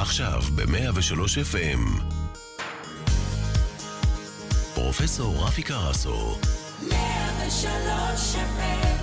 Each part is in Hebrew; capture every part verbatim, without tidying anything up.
עכשיו ב-מאה ושלוש אף אם פרופסור רפי קרסו. מאה ושלוש אף אם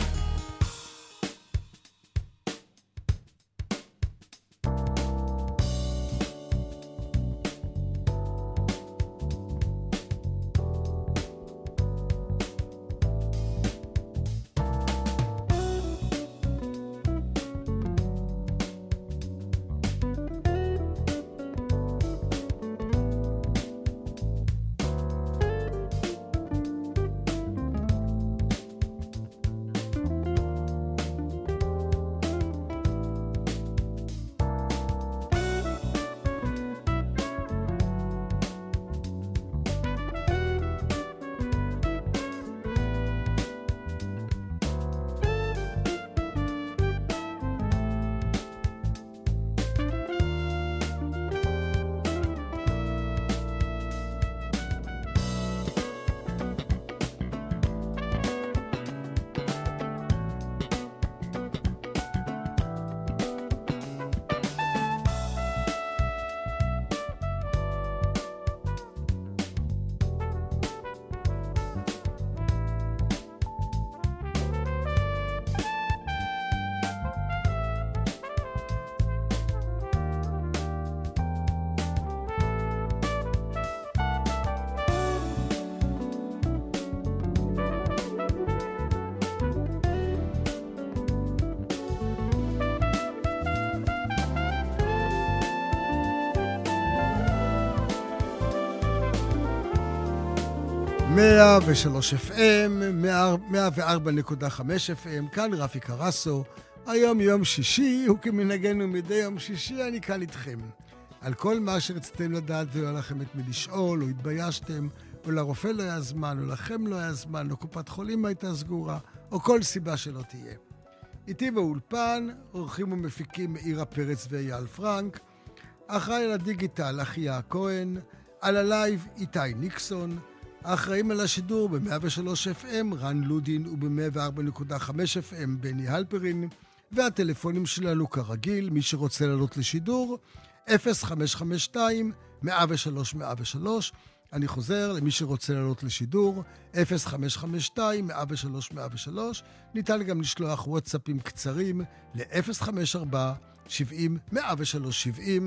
מאה ושלוש אף אם, מאה וארבע נקודה חמש אף אם, כאן רפי קרסו. היום יום שישי, וכמנהגנו מדי יום שישי אני כאן איתכם. על כל מה שרציתם לדעת ולא לכם את מי לשאול, או התביישתם, או לרופא לא היה זמן, או לכם לא היה זמן, או קופת חולים הייתה סגורה, או כל סיבה שלא תהיה. איתי באולפן, עורכים ומפיקים מאירה פרץ ואייל פרנק, אחראי על הדיגיטל אחיה כהן, על הלייב איתי ניקסון, האחראים על השידור ב-מאה ושלוש אף אם רן לודין וב-מאה וארבע נקודה חמש אף אם בני הלפרין, והטלפונים שלנו כרגיל, מי שרוצה לעלות לשידור, אפס חמש חמש שתיים מאה ושלוש מאה ושלוש. אני חוזר, למי שרוצה לעלות לשידור, אפס חמש חמש שתיים מאה ושלוש מאה ושלוש. ניתן גם לשלוח וואטסאפים קצרים ל-אפס חמש ארבע שבעים מאה ושלוש שבעים,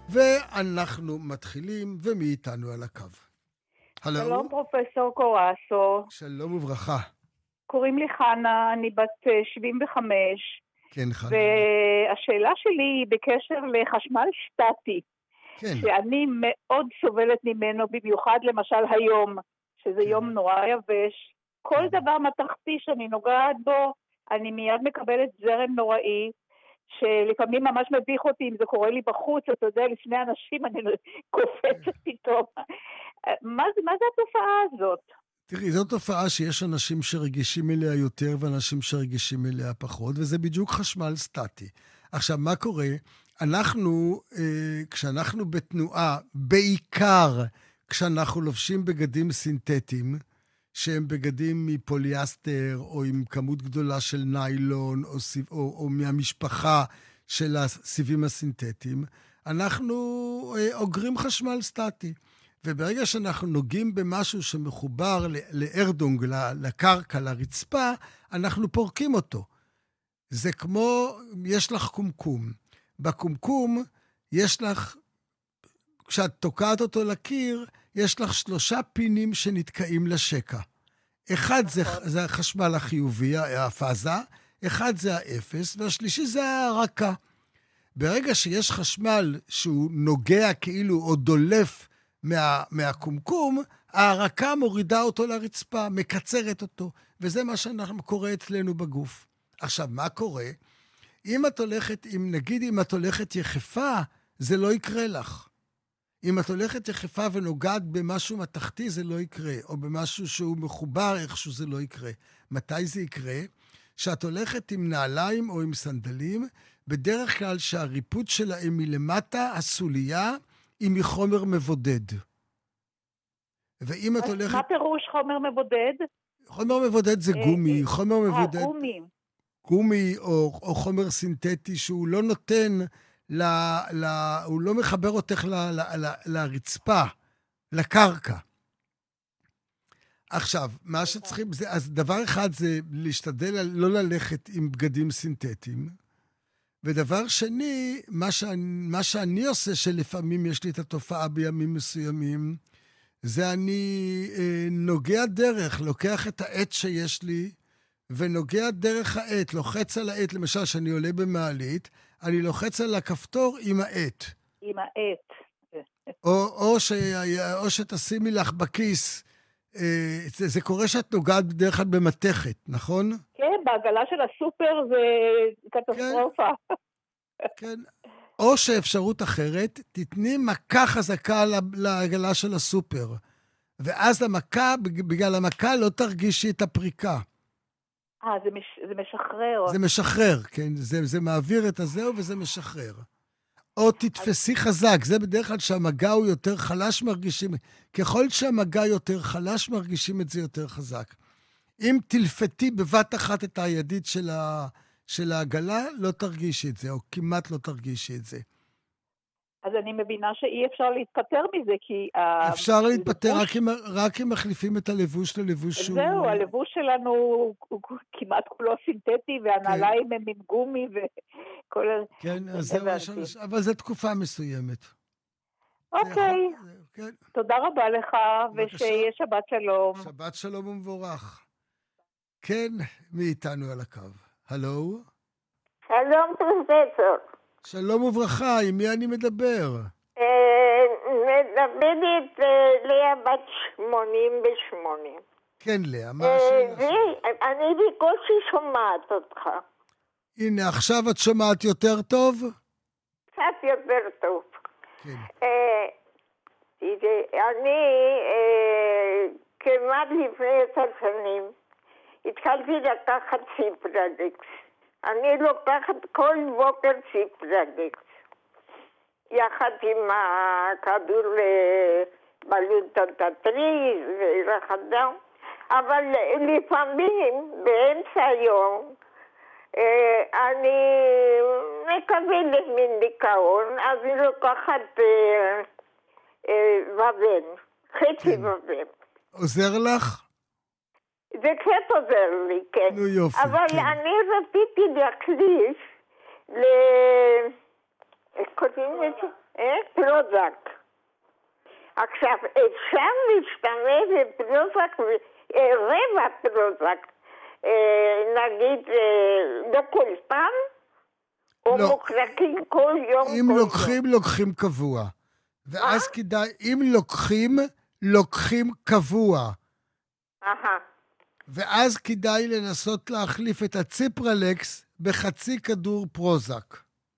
ואנחנו מתחילים, ומי איתנו על הקו? Hello. שלום פרופסור קורסו. שלום וברכה. קוראים לי חנה, אני בת שבעים וחמש. כן, חנה. והשאלה שלי היא בקשר לחשמל סטטי. כן. שאני מאוד סובלת ממנו, במיוחד למשל היום, שזה כן. יום נורא יבש. כל כן. דבר מתחתי שאני נוגעת בו, אני מיד מקבלת זרם נוראי, שלפעמים ממש מביך אותי אם זה קורה לי בחוץ, אתה יודע, לפני אנשים אני קופצת פתאום. מה, מה זה התופעה הזאת? תראי, זו תופעה שיש אנשים שרגישים אליה יותר ואנשים שרגישים אליה פחות, וזה בדיוק חשמל סטטי. עכשיו, מה קורה? אנחנו, אה, כשאנחנו בתנועה, בעיקר כשאנחנו לובשים בגדים סינתטיים, שהם בגדים מפוליאסטר, או עם כמות גדולה של ניילון, או, או, או מהמשפחה של הסיבים הסינתטיים, אנחנו אה, אוגרים חשמל סטטי. וברגע שאנחנו נוגעים במשהו שמחובר לארדונג, לקרקע, לרצפה, אנחנו פורקים אותו. זה כמו, יש לך קומקום. בקומקום יש לך, כשאת תוקעת אותו לקיר, יש לך שלושה פינים שנתקעים לשקע. אחד זה, זה החשמל החיובי, הפאזה, אחד זה האפס, והשלישי זה הרקה. ברגע שיש חשמל שהוא נוגע כאילו או דולף מה, מהקומקום, הרקה מורידה אותו לרצפה, מקצרת אותו, וזה מה שאנחנו קורה אצלנו בגוף. עכשיו, מה קורה? אם את הולכת, אם נגיד אם את הולכת יחפה, זה לא יקרה לך. אם את הולכת יחפה ונוגעת במשהו מתחתי, זה לא יקרה, או במשהו שהוא מחובר איכשהו, זה לא יקרה. מתי זה יקרה? שאת הולכת עם נעליים או עם סנדלים, בדרך כלל שהריפוד שלהם מלמטה, הסוליה, היא מחומר מבודד. ואם את הולכת... מה פירוש חומר מבודד? חומר מבודד זה גומי, חומר מבודד... גומי. גומי או, או חומר סינתטי שהוא לא נותן ל, ל, הוא לא מחבר אותך ל, ל, ל, לרצפה, לקרקע. עכשיו, מה שצריכים, זה, אז דבר אחד זה להשתדל לא ללכת עם בגדים סינתטיים, ודבר שני, מה שאני, מה שאני עושה, שלפעמים יש לי את התופעה בימים מסוימים, זה אני אה, נוגע דרך, לוקח את העט שיש לי, ונוגע דרך העט, לוחץ על העט, למשל, שאני עולה במעלית, אני לוחץ על הכפתור עם העט. עם העט. או, או, ש, או שתשימי לך בכיס, אה, זה, זה קורה שאת נוגעת בדרך כלל במתכת, נכון? כן, בעגלה של הסופר זה קטסטרופה. כן, כן. או שאפשרות אחרת, תתני מכה חזקה לעגלה של הסופר, ואז המכה, בגלל המכה לא תרגישי את הפריקה. אה, זה, מש, זה משחרר. זה משחרר, כן. זה, זה מעביר את הזהו וזה משחרר. או תתפסי חזק, זה בדרך כלל שהמגע הוא יותר חלש מרגישים, ככל שהמגע יותר חלש מרגישים את זה יותר חזק. אם תלפתי בבת אחת את הידית של, ה, של העגלה, לא תרגישי את זה, או כמעט לא תרגישי את זה. אז אני מבינה שאי אפשר להתפטר מזה, כי... אפשר להתפטר רק אם, רק אם מחליפים את הלבוש ללבוש שהוא... זהו, הלבוש שלנו הוא כמעט כולו סינתטי, והנעליים הם עם גומי וכל... כן, אז זהו, אבל זו תקופה מסוימת. אוקיי, כן. תודה רבה לך, ושיהיה שבת שלום. שבת שלום ומבורך. כן, מי איתנו על הקו? הלו? שלום פרופסור. שלום וברכה, עם מי אני מדבר? מדברת לאה בת שמונים ושמונה. כן, לאה, מה השאלה? אני בקושי שומעת אותך. הנה, עכשיו את שומעת יותר טוב? קצת יותר טוב. כן. אני כמעט לפני עשר שנים התחלתי לקחת ציפרלקס. אני לוקחת כל בוקר ציפרלקס, יחד עם הכדור בלוטת התריס ולחדם, אבל לפעמים באמצע היום אני מקבלת מין דיכאון, אז אני לוקחת ובן, חצי ובן. עוזר לך? זה קצת עוזר לי, כן. נו יופי, אבל כן. אני רציתי להחליף ל... איך קוראים לזה? אה? פרוזק. עכשיו, אפשר להשתמש בפרוזק, רבע פרוזק, נגיד, לא כל פעם, או לא. מוחזקים כל יום. אם כל לוקחים, יום. לוקחים קבוע. ואז מה? כדאי, אם לוקחים, לוקחים קבוע. אהה. ואז כדאי לנסות להחליף את הציפרלקס בחצי כדור פרוזק.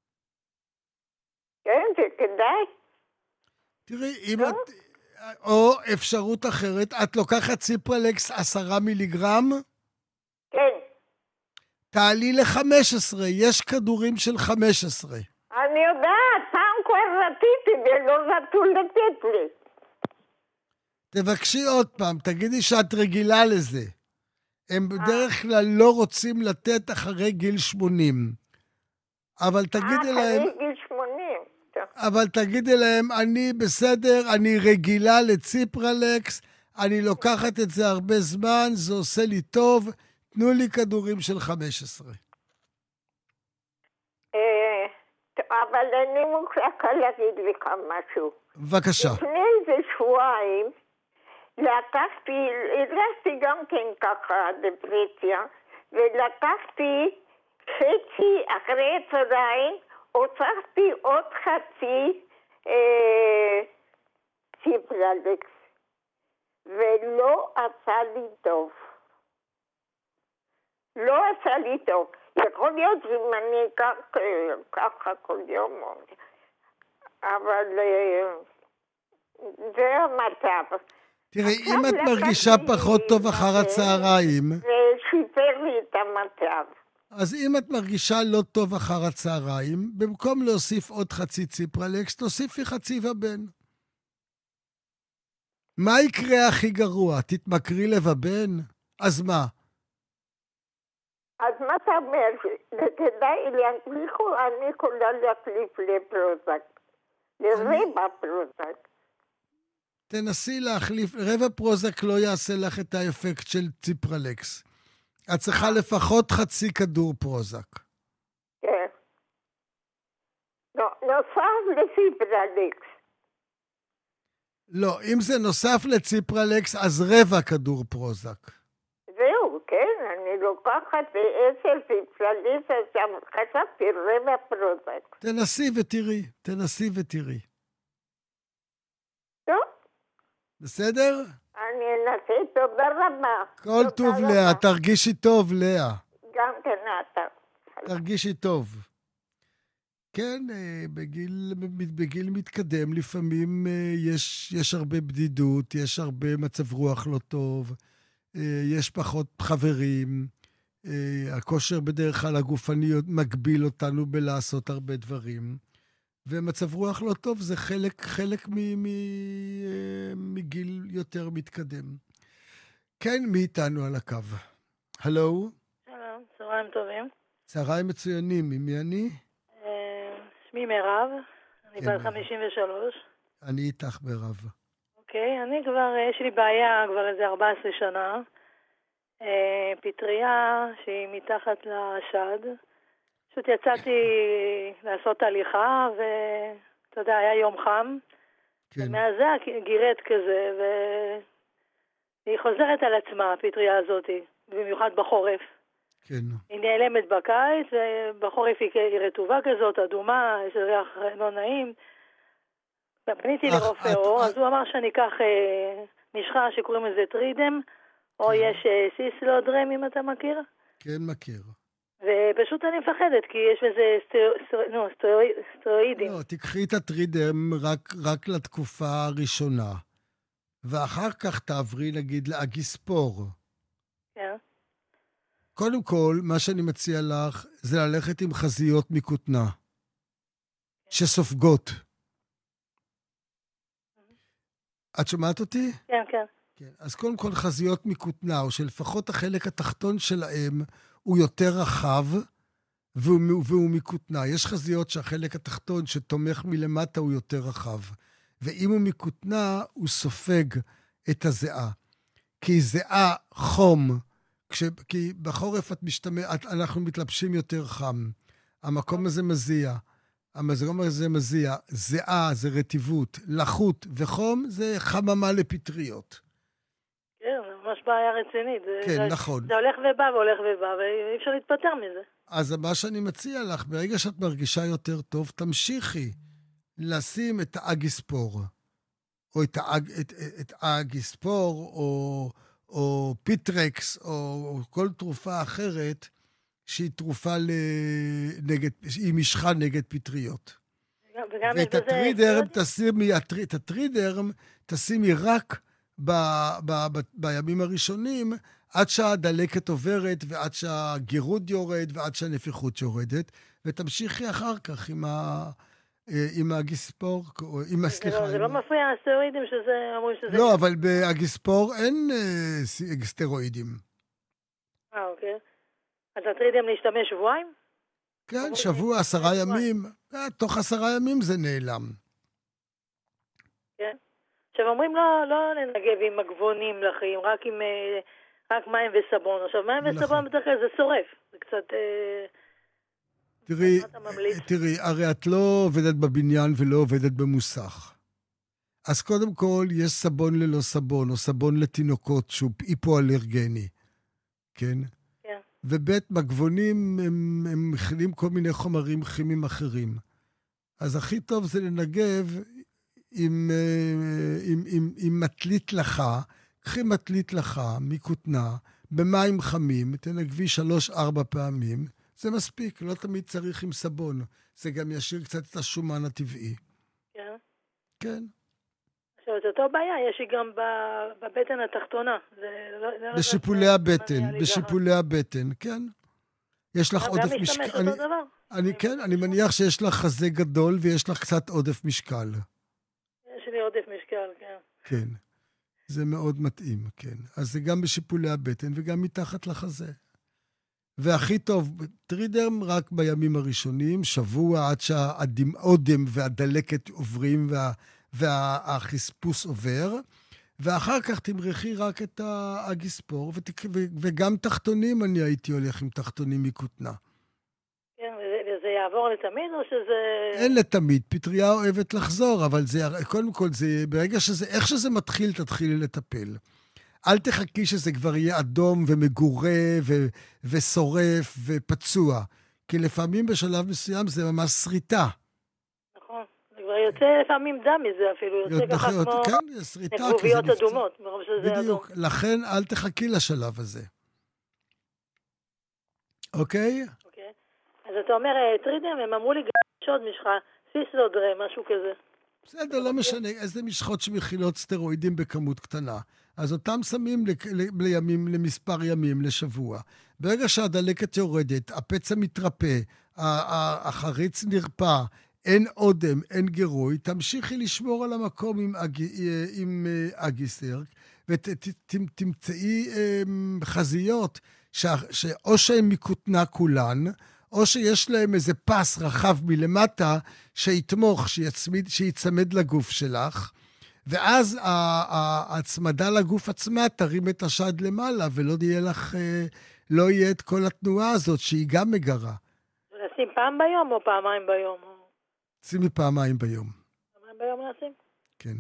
כן, זה כדאי. תראי, אם את... או אפשרות אחרת, את לוקחת ציפרלקס עשרה מיליגרם? כן. תעלי ל-חמש עשרה, יש כדורים של חמש עשרה. אני יודעת, פעם כבר רציתי ולא רצו לתת לי. תבקשי עוד פעם, תגידי שאת רגילה לזה. הם בדרך כלל לא רוצים לתת אחרי גיל שמונים. אבל תגידי להם... אחרי גיל שמונים. אבל תגידי להם, אני בסדר, אני רגילה לציפרלקס, אני לוקחת את זה הרבה זמן, זה עושה לי טוב, תנו לי כדורים של חמש עשרה. אבל אני מוכרחה להגיד לך משהו. בבקשה. לפני איזה שבועיים, לקחתי, הרגשתי גם כן ככה דפרסיה, ולקחתי חצי אחרי הצהריים, הוספתי עוד חצי אה, ציפרלקס, ולא עשה לי טוב. לא עשה לי טוב. יכול להיות אם אני אקח ככה כל יום, אבל אה, זה המצב. תראי, אם את מרגישה פחות טוב אחר הצהריים... זה שיפר לי את המצב. אז אם את מרגישה לא טוב אחר הצהריים, במקום להוסיף עוד חצי ציפרלקס, תוסיפי חצי ובן. מה יקרה הכי גרוע? תתמכרי לבבן? אז מה? אז מה אתה אומר? וכדאי להחליפו, אני יכולה להחליף לפרוזק. לרבע פרוזק. תנסי להחליף, רבע פרוזק לא יעשה לך את האפקט של ציפרלקס. את צריכה לפחות חצי כדור פרוזק. כן. נוסף לציפרלקס. לא, אם זה נוסף לציפרלקס, אז רבע כדור פרוזק. זהו, כן, אני לוקחת עשר ציפרלקס, אז חשבתי רבע פרוזק. תנסי ותראי, תנסי ותראי. טוב. בסדר? אני אנסה, תודה רבה. כל טוב לאה, תרגישי טוב לאה. גם כן אתה. תרגישי טוב. כן, בגיל, בגיל מתקדם לפעמים יש, יש הרבה בדידות, יש הרבה מצב רוח לא טוב, יש פחות חברים, הכושר בדרך כלל הגופני מגביל אותנו בלעשות הרבה דברים, ומצב רוח לא טוב זה חלק, חלק מ, מ, מגיל יותר מתקדם. כן, מי איתנו על הקו? הלו? שלום, צהריים טובים. צהריים מצוינים, ממי אני? שמי מירב, אני בת חמישים ושלוש. אני איתך מירב. אוקיי, אני כבר, יש לי בעיה כבר איזה ארבע עשרה שנה. פטריה שהיא מתחת לשד. פשוט יצאתי לעשות הליכה, ואתה יודע, היה יום חם. כן. ומאז זה גירד כזה, והיא חוזרת על עצמה, הפטריה הזאת, במיוחד בחורף. כן. היא נעלמת בקיץ, ובחורף היא רטובה כזאת, אדומה, יש ריח לא נעים. פניתי לרופא עור, אז הוא אמר שאני אקח משחה שקוראים לזה טרידם, או יש סיסלודרם, אם אתה מכיר. כן, מכיר. ופשוט אני מפחדת, כי יש בזה סטרואידים. לא, תקחי את הטרידם רק לתקופה הראשונה, ואחר כך תעברי, נגיד, לאגיספור. כן. קודם כל, מה שאני מציע לך, זה ללכת עם חזיות מכותנה, שסופגות. את שומעת אותי? כן, כן. כן. אז קודם כל, חזיות מכותנה, או שלפחות החלק התחתון שלהם הוא יותר רחב, והוא, והוא מכותנה. יש חזיות שהחלק התחתון שתומך מלמטה הוא יותר רחב. ואם הוא מכותנה, הוא סופג את הזיעה. כי זיעה חום, כש, כי בחורף את משתמע, את, אנחנו מתלבשים יותר חם. המקום הזה מזיע. המקום הזה מזיע. זיעה זה רטיבות, לחות וחום זה חממה לפטריות. כן, ממש בעיה רצינית. כן, זה, נכון. זה הולך ובא והולך ובא, ואי אפשר להתפטר מזה. אז מה שאני מציע לך, ברגע שאת מרגישה יותר טוב, תמשיכי לשים את האגיספור, או את, האג, את, את האגיספור, או... או פיטרקס, או כל תרופה אחרת, שהיא תרופה נגד, היא משחה נגד פטריות. ואת הטרידרם תשימי, את הטרידרם תשימי רק ב, ב, ב, בימים הראשונים, עד שהדלקת עוברת, ועד שהגירוד יורד, ועד שהנפיחות יורדת, ותמשיכי אחר כך עם ה... עם הגיספור, עם הסליחה. זה לא מפריע הסטרואידים שזה, אמרו שזה... לא, אבל בהגיספור אין סטרואידים. אה, אוקיי. אז הטרידם להשתמש שבועיים? כן, שבוע, עשרה ימים. תוך עשרה ימים זה נעלם. כן. עכשיו אומרים לא לנגב עם מגבונים לחיים, רק מים וסבון. עכשיו מים וסבון בדרך כלל זה שורף. זה קצת... תראי, תראי, הרי את לא עובדת בבניין ולא עובדת במוסך. אז קודם כל, יש סבון ללא סבון, או סבון לתינוקות שהוא היפואלרגני, כן? כן. ובית מגבונים, הם, הם מכילים כל מיני חומרים כימיים אחרים. אז הכי טוב זה לנגב עם, עם, עם, עם מטלית לחה, קחי מטלית לחה מכותנה, במים חמים, תנגבי שלוש-ארבע פעמים, זה מספיק, לא תמיד צריך עם סבון. זה גם ישאיר קצת את השומן הטבעי. כן? כן. עכשיו, את אותו בעיה יש לי גם בבטן התחתונה. בשיפולי הבטן, בשיפולי הבטן, כן. יש לך עודף משקל. גם משתמש אותו דבר? אני כן, אני מניח שיש לך חזה גדול ויש לך קצת עודף משקל. יש לי עודף משקל, כן. כן. זה מאוד מתאים, כן. אז זה גם בשיפולי הבטן וגם מתחת לחזה. והכי טוב, טרידרם רק בימים הראשונים, שבוע עד שהאודם והדלקת עוברים וה, והחספוס עובר, ואחר כך תמרחי רק את הגיספור, ותק, ו, וגם תחתונים אני הייתי הולך עם תחתונים מכותנה. כן, וזה יעבור לתמיד או שזה... אין לתמיד, פטריה אוהבת לחזור, אבל זה, קודם כל, זה, ברגע שזה, איך שזה מתחיל, תתחילי לטפל. אל תחכי שזה כבר יהיה אדום ומגורה ו- ושורף ופצוע, כי לפעמים בשלב מסוים זה ממש שריטה. נכון, זה כבר יוצא לפעמים דם מזה אפילו, יוצא ככה כמו כן, שריטה, נקבוביות אדומות, מרוב שזה אדום. בדיוק, לכן אל תחכי לשלב הזה. אוקיי? אוקיי. אז אתה אומר, טרידם, הם אמרו לי גם שוד משך, סיסלודרה, משהו כזה. בסדר, לא משנה, איזה משחות שמכילות סטרואידים בכמות קטנה. אז אותם שמים לימים, למספר ימים, לשבוע. ברגע שהדלקת יורדת, הפצע מתרפא, החריץ נרפא, אין אודם, אין גירוי, תמשיכי לשמור על המקום עם, אג... עם אגיסר, ותמצאי חזיות ש... שאו שהן מכותנה כולן, או שיש להם איזה פס רחב מלמטה שיתמוך, שיצמיד, שיצמד לגוף שלך, ואז ההצמדה לגוף עצמה תרים את השד למעלה, ולא יהיה לך, לא יהיה את כל התנועה הזאת, שהיא גם מגרה. נשים פעם ביום או פעמיים ביום? שימי פעמיים ביום. פעמיים ביום נשים? כן.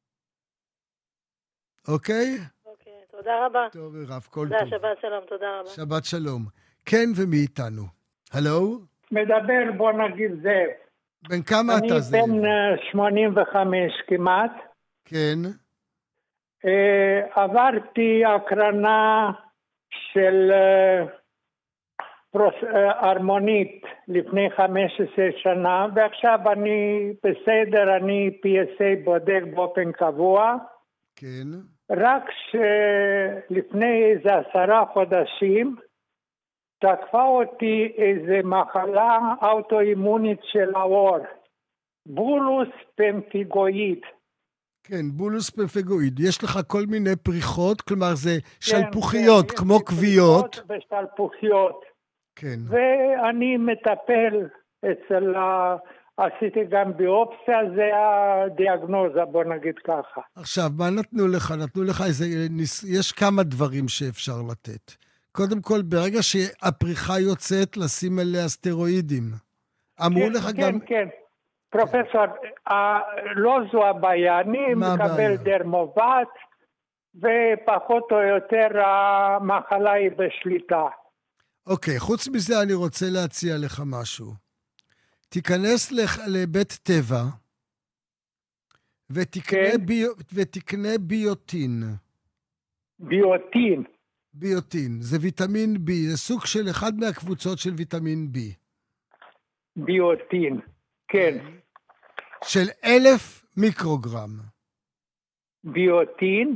אוקיי? אוקיי, תודה רבה. טוב, רב, כל תודה, טוב. שבת שלום, תודה רבה. שבת שלום. כן, ומי איתנו? הלו? מדבר, בוא נגיד זאב. בן כמה אתה זאב? אני בן שמונים וחמש כמעט. כן. Uh, עברתי הקרנה של uh, פרוס, uh, הרמונית לפני חמש עשרה שנה, ועכשיו אני בסדר, אני פי אס איי בודק באופן קבוע. כן. רק שלפני איזה עשרה חודשים, תקפה אותי איזה מחלה אוטואימונית של העור, בולוס פמפיגואיד. כן, בולוס פמפיגואיד. יש לך כל מיני פריחות, כלומר זה שלפוחיות, כן, כן, כמו כוויות. ושלפוחיות. כן. ואני מטפל אצל ה... עשיתי גם ביופסיה, זה הדיאגנוזה, בוא נגיד ככה. עכשיו, מה נתנו לך? נתנו לך איזה... יש כמה דברים שאפשר לתת. קודם כל, ברגע שהפריחה יוצאת, לשים עליה סטרואידים. אמרו כן, לך כן, גם... כן, כן. פרופסור, לא זו הבעיה. אני מקבל דרמובט, ופחות או יותר המחלה היא בשליטה. אוקיי, חוץ מזה אני רוצה להציע לך משהו. תיכנס לבית טבע, ותקנה, כן. ביו, ותקנה ביוטין. ביוטין? ביוטין, זה ויטמין B, זה סוג של אחד מהקבוצות של ויטמין B. ביוטין, כן. של אלף מיקרוגרם. ביוטין?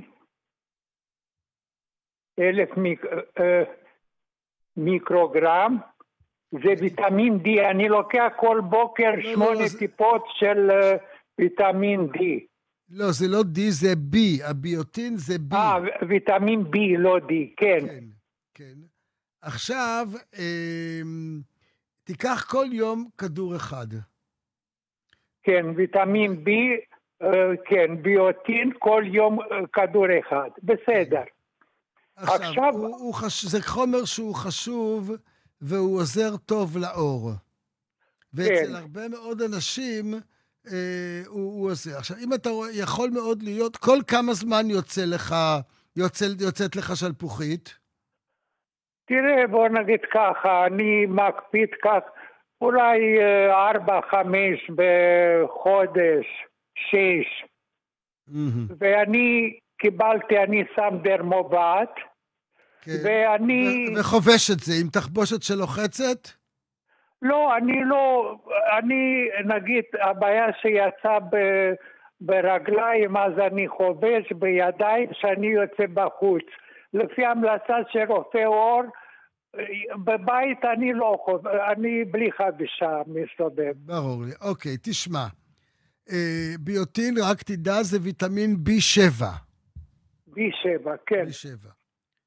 אלף מיק, אה, מיקרוגרם? זה ויטמין D, אני לוקח כל בוקר לא, שמונה לא, טיפות זה... של uh, ויטמין D. לא, זה לא D, זה B, הביוטין זה B. אה, ויטמין B, לא D, כן. כן, כן. עכשיו, אה, תיקח כל יום כדור אחד. כן, ויטמין B, אה, כן, ביוטין כל יום אה, כדור אחד, בסדר. עכשיו, עכשיו... הוא, הוא חש... זה חומר שהוא חשוב... והוא עוזר טוב לאור. ואצל כן. הרבה מאוד אנשים אה, הוא, הוא עוזר. עכשיו, אם אתה רואה, יכול מאוד להיות, כל כמה זמן יוצא לך, יוצא, יוצאת לך שלפוחית? תראה, בוא נגיד ככה, אני מקפיד כך, אולי ארבע, חמש בחודש, שש. Mm-hmm. ואני קיבלתי, אני שם דרמובט, כן. ואני... ו- וחובש את זה עם תחבושת שלוחצת? לא, אני לא, אני נגיד, הבעיה שיצא ב- ברגליים, אז אני חובש בידיים שאני יוצא בחוץ. לפי המלצה של רופא אור, בבית אני לא חובש, אני בלי חבישה מסתובב. ברור לי, אוקיי, תשמע. ביוטין, רק תדע, זה ויטמין בי שבע. בי שבע, כן. בי שבע.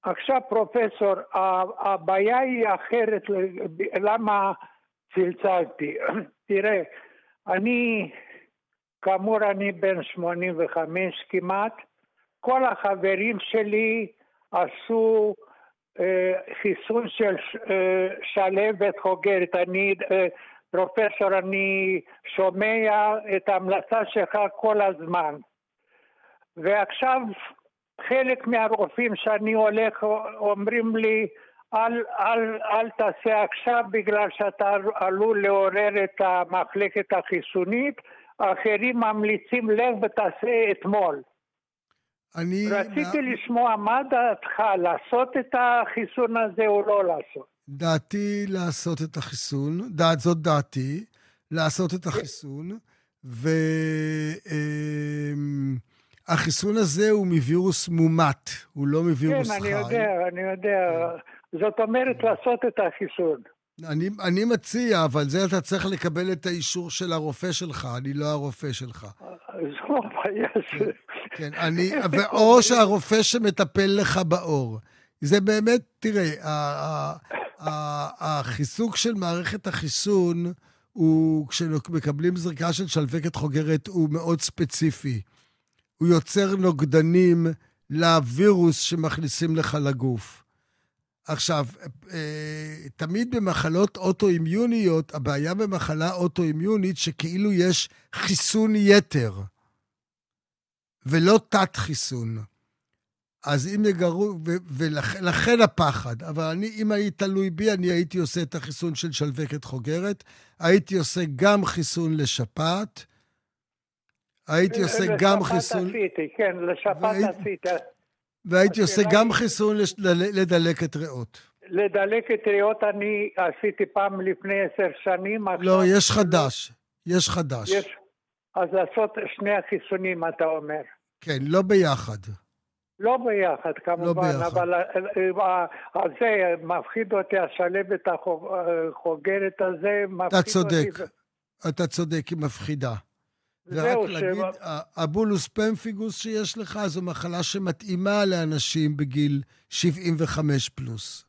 עכשיו פרופסור, הבעיה היא אחרת, למה צלצלתי? תראה, אני, כאמור אני בן שמונים וחמש כמעט, כל החברים שלי עשו אה, חיסון של אה, שלהבת חוגרת. אני, אה, פרופסור, אני שומע את ההמלצה שלך כל הזמן. ועכשיו חלק מהרופאים שאני הולך אומרים לי, אל, אל, אל תעשה עכשיו בגלל שאתה עלול לעורר את המחלקת החיסונית, האחרים ממליצים לך ותעשה אתמול. אני... רציתי מה... לשמוע מה דעתך, לעשות את החיסון הזה או לא לעשות? דעתי לעשות את החיסון, דעת זאת דעתי, לעשות את החיסון, והחיסון הזה הוא מווירוס מומת, הוא לא מווירוס חי. כן, אני יודע, אני יודע. זאת אומרת לעשות את החיסון. אני, אני מציע, אבל זה אתה צריך לקבל את האישור של הרופא שלך, אני לא הרופא שלך. זו הבעיה ש... כן, אני, או שהרופא שמטפל לך באור. זה באמת, תראה, החיסוק של מערכת החיסון, הוא, כשמקבלים זריקה של שלווקת חוגרת, הוא מאוד ספציפי. הוא יוצר נוגדנים לווירוס שמכניסים לך לגוף. עכשיו, תמיד במחלות אוטואימיוניות, הבעיה במחלה אוטואימיונית שכאילו יש חיסון יתר, ולא תת חיסון. אז אם יגרו, ולכן הפחד. אבל אני, אם היית תלוי בי, אני הייתי עושה את החיסון של שלווקת חוגרת, הייתי עושה גם חיסון לשפעת, הייתי עושה גם חיסון... לשפעת עשיתי, כן, לשפעת עשיתי. והייתי עושה גם חיסון לדלקת ריאות. לדלקת ריאות אני עשיתי פעם לפני עשר שנים. לא, יש חדש. יש חדש. אז לעשות שני החיסונים, אתה אומר. כן, לא ביחד. לא ביחד, כמובן, אבל על זה מפחיד אותי, השלהבת החוגרת הזה, מפחיד אותי. אתה צודק, אתה צודק, היא מפחידה. ורק להגיד, הבולוס פמפיגוס שיש לך, זו מחלה שמתאימה לאנשים בגיל שבעים וחמש פלוס.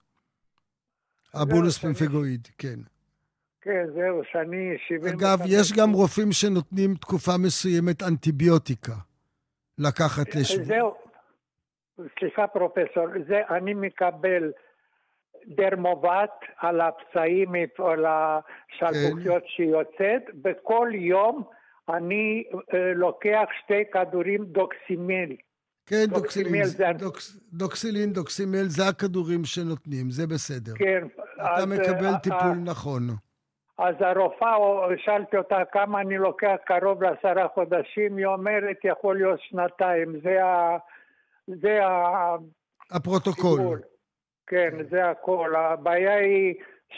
הבולוס פמפיגואיד, כן. כן, זהו, שאני שבעים וחמש. אגב, יש גם רופאים שנותנים תקופה מסוימת אנטיביוטיקה, לקחת לשבוע. זהו, סליחה פרופסור, זה אני מקבל דרמובט על הפצעים, על השלפוחיות שיוצאת, בכל יום אני לוקח שתי כדורים דוקסימיל. כן, דוקסילין, דוקסילין, דוקסימיל, זה הכדורים שנותנים, זה בסדר. כן. אתה מקבל טיפול נכון. אז הרופאה, שאלתי אותה כמה אני לוקח קרוב לעשרה חודשים, היא אומרת, יכול להיות שנתיים, זה ה... זה ה... הפרוטוקול. כן, זה הכל. הבעיה היא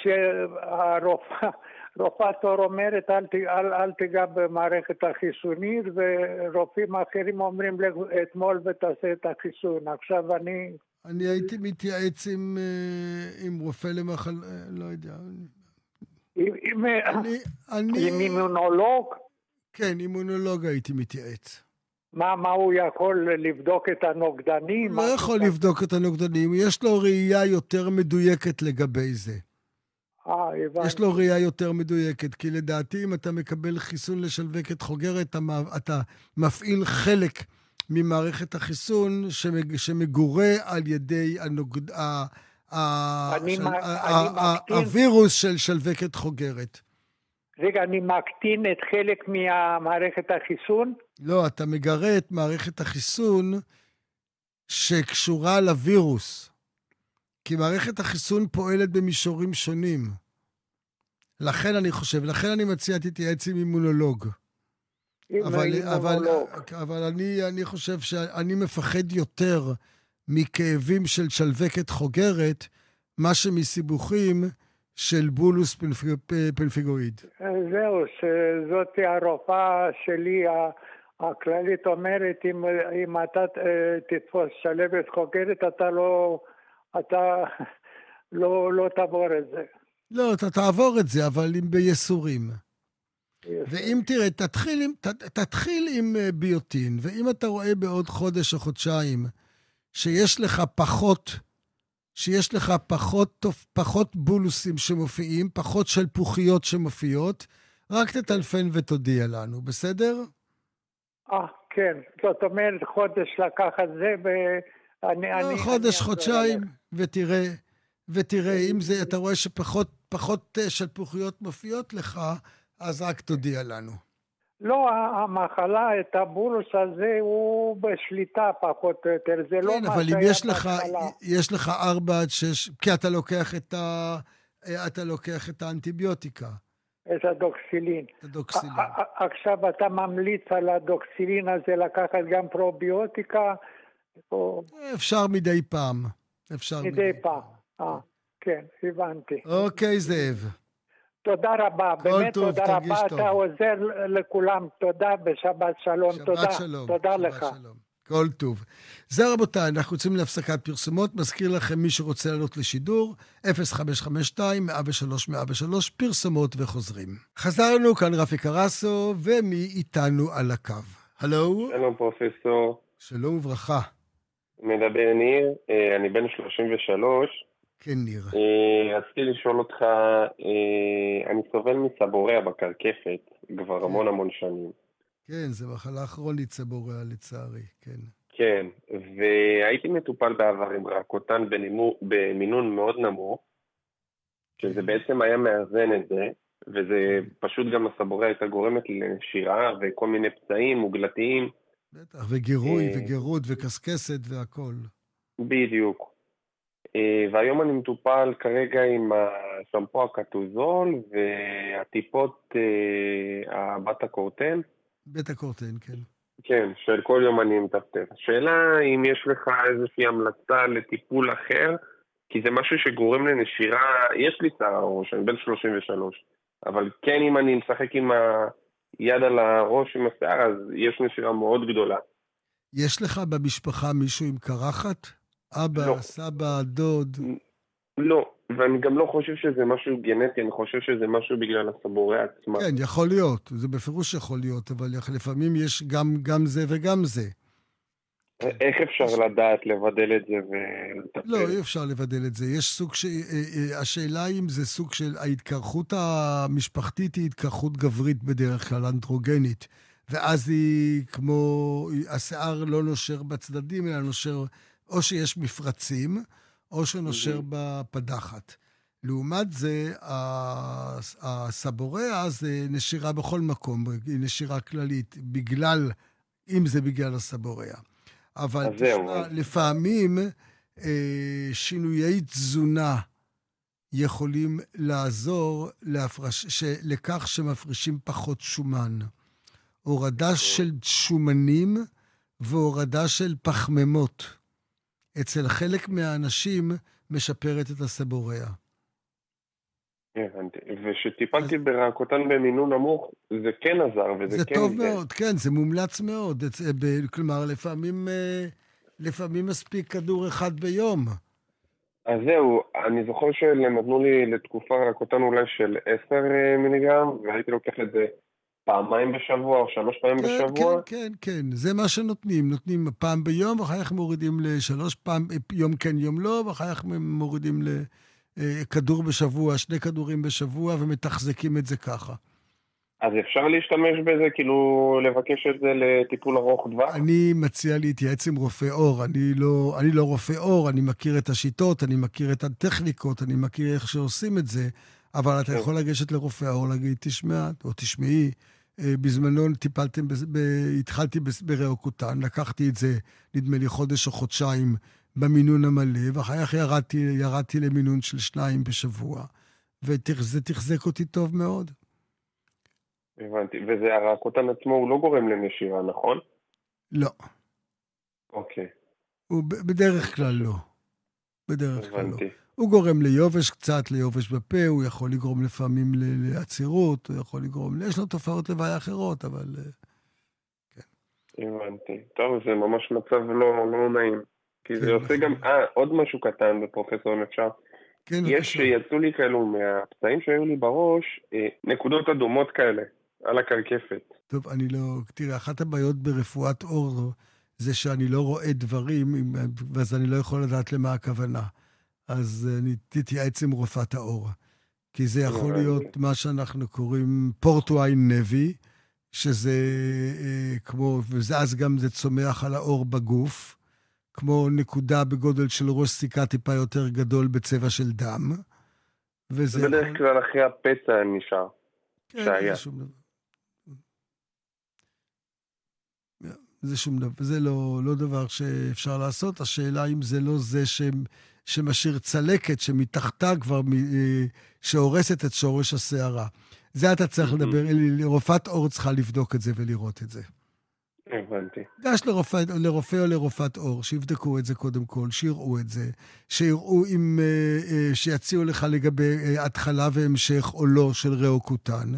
שהרופאה, רופאת אור אומרת, אל, אל, אל תיגע במערכת החיסונית, ורופאים אחרים אומרים אתמול ותעשה את החיסון. עכשיו אני... אני הייתי מתייעץ עם, עם רופא למחל... לא יודע. עם, עם, אני, אני... עם אימונולוג? כן, אימונולוג הייתי מתייעץ. מה, מה הוא יכול לבדוק את הנוגדנים? הוא לא יכול לבדוק את הנוגדנים, יש לו ראייה יותר מדויקת לגבי זה. אה, הבנתי. יש לו ראייה יותר מדויקת, כי לדעתי אם אתה מקבל חיסון לשלווקת חוגרת, אתה, אתה מפעיל חלק ממערכת החיסון שמג, שמגורה על ידי הנוגד... ה, ה, אני של, מה, ה, אני ה, מקטין... הווירוס של שלווקת חוגרת. רגע, אני מקטין את חלק מהמערכת החיסון? לא, אתה מגרה את מערכת החיסון שקשורה לווירוס. כי מערכת החיסון פועלת במישורים שונים. לכן אני חושב, לכן אני מציע תתייעץ עם אימונולוג. אבל, אבל, אבל אני, אני חושב שאני מפחד יותר מכאבים של שלווקת חוגרת, מה שמסיבוכים של בולוס פמפיגואיד. זהו, שזאת הרופאה שלי, הכללית אומרת, אם, אם אתה תתפוס שלווקת חוגרת, אתה לא... אתה לא, לא תעבור את זה. לא, אתה תעבור את זה, אבל עם בייסורים. ואם תראה, תתחיל עם, ת, תתחיל עם ביוטין, ואם אתה רואה בעוד חודש או חודשיים, שיש לך פחות שיש לך פחות, פחות בולוסים שמופיעים, פחות שלפוחיות שמופיעות, רק תטלפן ותודיע לנו, בסדר? אה, כן. זאת אומרת, חודש לקחת זה, ואני... לא, אני, חודש, אני חודשיים, ותראה, ותראה, אם זה, אתה רואה שפחות פחות שלפוחיות מופיעות לך, אז רק תודיע לנו. לא, המחלה, את הבולוס הזה, הוא בשליטה פחות או יותר. זה כן, לא אבל מה אם שהיה יש לך, בהתחלה. יש לך ארבע עד שש, כי אתה לוקח את ה... אתה לוקח את האנטיביוטיקה. את הדוקסילין. את הדוקסילין. עכשיו אתה ממליץ על הדוקסילין הזה לקחת גם פרוביוטיקה? או... אפשר מדי פעם. אפשר מדי, מדי פעם. אה, כן, הבנתי. אוקיי, זאב. תודה רבה, באמת טוב, תודה רבה, טוב. אתה עוזר לכולם, תודה, בשבת שלום, שבת תודה, שלום, תודה שבת לך. שלום. כל טוב. זה רבותיי, אנחנו יוצאים להפסקת פרסומות, מזכיר לכם מי שרוצה לעלות לשידור, אפס חמש חמש שתיים, מאה ושלוש, מאה ושלוש, פרסומות וחוזרים. חזרנו, כאן רפי קרסו, ומי איתנו על הקו? הלו? שלום פרופסור. שלום וברכה. מדבר ניר, אני בן שלושים ושלוש. כן, ניר. רציתי לשאול אותך, אני סובל מסבוריה בקרקפת כבר המון המון שנים. כן, זה מחלה כרונית סבוריה לצערי, כן. כן, והייתי מטופל בעבר עם רקוטן במינון מאוד נמוך, שזה בעצם היה מאזן את זה, וזה פשוט גם הסבוריה הייתה גורמת לנשירה וכל מיני פצעים מוגלתיים. בטח, וגירוי וגירות וקסקסת והכל. בדיוק. והיום אני מטופל כרגע עם השמפו הקטוזול והטיפות הבטה קורטן. בטה קורטן, כן. כן, של כל יום אני מטפטף. השאלה אם יש לך איזושהי המלצה לטיפול אחר, כי זה משהו שגורם לנשירה, יש לי שיער הראש, אני בן שלושים ושלוש, אבל כן אם אני משחק עם היד על הראש עם השיער, אז יש נשירה מאוד גדולה. יש לך במשפחה מישהו עם קרחת? אבא, לא. סבא, דוד? לא, ואני גם לא חושב שזה משהו גנטי, אני חושב שזה משהו בגלל הסבוריה עצמה. כן, יכול להיות, זה בפירוש יכול להיות, אבל לפעמים יש גם, גם זה וגם זה. איך אפשר לדעת לבדל את זה ולטפל? לא, אי אפשר לבדל את זה. יש סוג ש... השאלה אם זה סוג של... ההתקרחות המשפחתית היא התקרחות גברית בדרך כלל, אנדרוגנית. ואז היא כמו... השיער לא נושר בצדדים, אלא נושר... או שיש מפרצים, או שנושר בפדחת. לעומת זה, הסבוריה זה נשירה בכל מקום, היא נשירה כללית, בגלל... אם זה בגלל הסבוריה. אבל תשמע, לפעמים אה, שינויי תזונה יכולים לעזור להפרש, ש, לכך שמפרישים פחות שומן. הורדה של שומנים והורדה של פחמימות. אצל חלק מהאנשים משפרת את הסבוריה. ושטיפלתי ברקוטן במינון נמוך, זה כן עזר, וזה זה כן... זה טוב מאוד, כן, זה מומלץ מאוד. כלומר, לפעמים, לפעמים מספיק כדור אחד ביום. אז זהו, אני זוכר שנתנו לי לתקופה רקוטן אולי של עשר מיליגרם, והייתי לוקח את זה פעמיים בשבוע, או שלוש פעמים כן, בשבוע. כן, כן, כן, זה מה שנותנים. נותנים פעם ביום, ואחר כך מורידים לשלוש פעם, יום כן, יום לא, ואחר כך מורידים ל... כדור בשבוע, שני כדורים בשבוע, ומתחזקים את זה ככה. אז אפשר להשתמש בזה, כאילו לבקש את זה לטיפול ארוך טווח? אני מציע להתייעץ עם רופא אור. אני לא, אני לא רופא אור, אני מכיר את השיטות, אני מכיר את הטכניקות, אני מכיר איך שעושים את זה, אבל אתה יכול לגשת לרופא אור, להגיד, תשמע, או תשמעי, בזמנו טיפלתם, התחלתי ברקוטן, לקחתי את זה, נדמה לי חודש או חודשיים, במינון המלא, ואחר כך ירדתי, ירדתי למינון של שניים בשבוע, וזה תחזק אותי טוב מאוד. הבנתי, וזה הרקוטן עצמו, הוא לא גורם לנשירה, נכון? לא. אוקיי. הוא בדרך כלל לא. בדרך כלל לא. הבנתי. הוא גורם ליובש קצת, ליובש בפה, הוא יכול לגרום לפעמים לעצירות, הוא יכול לגרום, יש לו תופעות לוואי אחרות, אבל... כן. הבנתי. טוב, זה ממש מצב לא, לא נעים. כי זה עושה גם, אה, עוד משהו קטן בפרופסור, אם אפשר. יש שיצאו לי כאלו מהפצעים שהיו לי בראש, נקודות אדומות כאלה, על הקרקפת. טוב, אני לא, תראה, אחת הבעיות ברפואת אור, זה שאני לא רואה דברים, ואז אני לא יכול לדעת למה הכוונה. אז אני תתייעץ עם רופאת העור. כי זה יכול להיות מה שאנחנו קוראים פורטוויין נבי, שזה אה, כמו, ואז גם זה צומח על העור בגוף, כמו נקודה בגודל של ראש סיכה טיפה יותר גדול בצבע של דם. וזה בדרך יכול... כלל אחרי הפצע נשאר. כן, שהיה. זה שום דבר. זה שום דבר, זה לא, לא דבר שאפשר לעשות. השאלה אם זה לא זה ש... שמשאיר צלקת שמתחתה כבר, שהורסת את שורש השערה. זה אתה צריך לדבר, רופאת עור צריכה לבדוק את זה ולראות את זה. הבנתי. גש לרופא, לרופא או לרופאת עור, שיבדקו את זה קודם כל, שיראו את זה, שיראו אם, שיציעו לך לגבי התחלה והמשך או לא של ראוקוטן,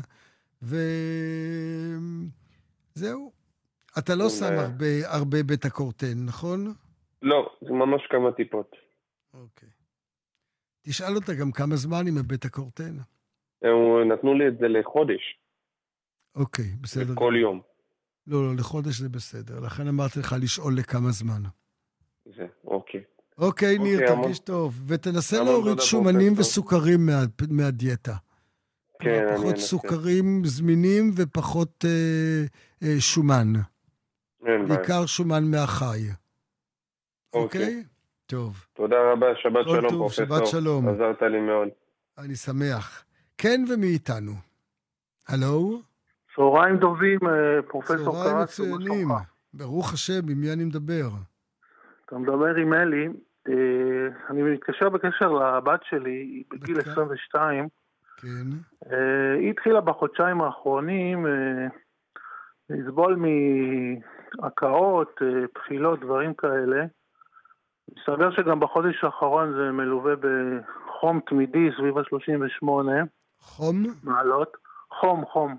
וזהו. אתה לא שם הרבה, הרבה בטא קורטן, נכון? לא, זה ממש כמה טיפות. אוקיי. תשאל אותה גם כמה זמן עם הבטא קורטן. הם נתנו לי את זה לחודש. אוקיי, בסדר. כל יום. לא, לא, לחודש זה בסדר. לכן אמרתי לך לשאול לכמה זמן. זה, אוקיי. אוקיי, ניר, תרגיש טוב. ותנסה להוריד שומנים וסוכרים מהדיאטה. כן, אני אנסה. פחות סוכרים זמינים ופחות שומן. בעיקר שומן מהחי. אוקיי? טוב. תודה רבה, שבת שלום, פרופסור. שבת שלום. עזרת לי מאוד. אני שמח. כן ומי איתנו? הלו? צהריים טובים, פרופסור קרץ. צהריים מצוינים. ברוך השם, עם מי אני מדבר? אתה מדבר עם אלי. אני מתקשר בקשר לבת שלי, היא בגיל עשרים ושתיים. כן. היא התחילה בחודשיים האחרונים לסבול מהקאות, בחילות, דברים כאלה. מסתבר שגם בחודש האחרון זה מלווה בחום תמידי סביב ה-שלושים ושמונה. חום? מעלות. חום, חום.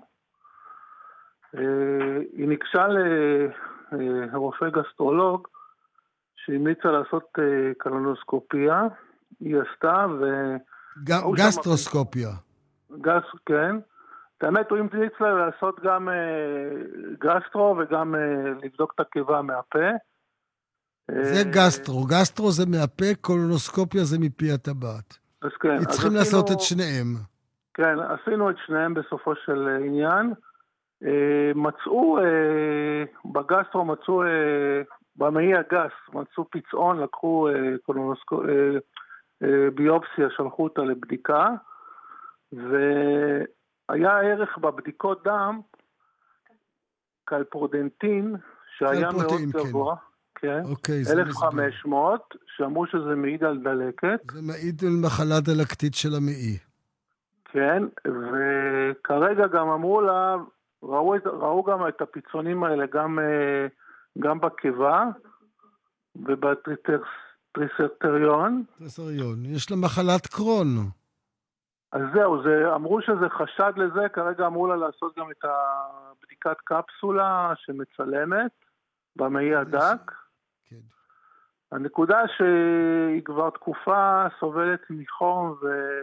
היא ניגשה לרופא גסטרולוג שהמליצה לעשות קולונוסקופיה. היא עשתה ו... גסטרוסקופיה. גס, כן. באמת הוא המליץ לה לעשות גם גסטרו וגם לבדוק את הקיבה מהפה. זה גסטרו, גסטרו זה מהפה, קולונוסקופיה זה מפי הטבעת. אז כן. אז צריכים לעשות את שניהם. כן, עשינו את שניהם בסופו של עניין. מצאו, בגסטרו מצאו, במעי הגס, מצאו פצעון, לקחו ביופסיה, שלחו אותה לבדיקה, והיה ערך בבדיקות דם, קלפרודנטין, שהיה מאוד גבוה. כן, אלף וחמש מאות, שאמרו שזה מעיד על דלקת. זה מעיד על מחלה דלקתית של המעי. כן, וכרגע גם אמרו לה, ראו, ראו גם את הפיצונים האלה, גם, גם בקיבה ובטריסרטריון. טריסריון, יש לה מחלת קרון. אז זהו, זה, אמרו שזה חשד לזה, כרגע אמרו לה לעשות גם את הבדיקת קפסולה שמצלמת במעי הדק. הנקודה שהיא כבר תקופה סובלת מחום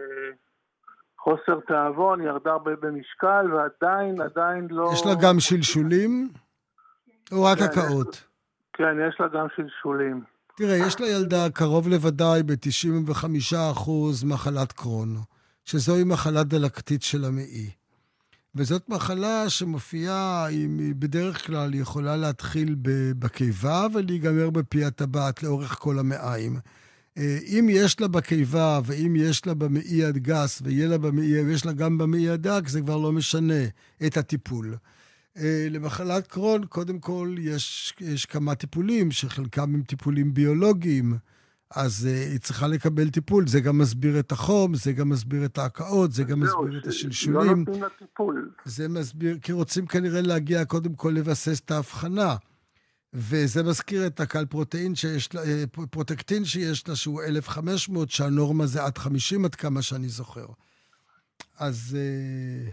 וחוסר תאבון, ירדה הרבה במשקל, ועדיין, עדיין לא... יש לה גם שלשולים? או רק הקאות? כן, יש לה גם שלשולים. תראה, יש לה ילדה קרוב לוודאי ב-תשעים וחמישה אחוז מחלת קרון, שזוהי מחלה דלקתית של המעי. וזאת מחלה שמופיעה, היא בדרך כלל יכולה להתחיל בקיבה ולהיגמר בפי הטבעת לאורך כל המעיים. אם יש לה בקיבה ואם יש לה במעי הגס ויהיה לה במעי, ויש לה גם במעי הדק, זה כבר לא משנה את הטיפול. למחלת קרון, קודם כל, יש, יש כמה טיפולים, שחלקם הם טיפולים ביולוגיים, אז uh, היא צריכה לקבל טיפול. זה גם מסביר את החום, זה גם מסביר את ההקאות, זה גם מסביר את השלשולים. לא נותנים לטיפול. זה מסביר, כי רוצים כנראה להגיע קודם כל לבסס את ההבחנה. וזה מזכיר את הקלפרוטאין שיש לה, פרוטקטין שיש לה, שהוא אלף וחמש מאות, שהנורמה זה עד חמישים, עד כמה שאני זוכר. אז... Uh,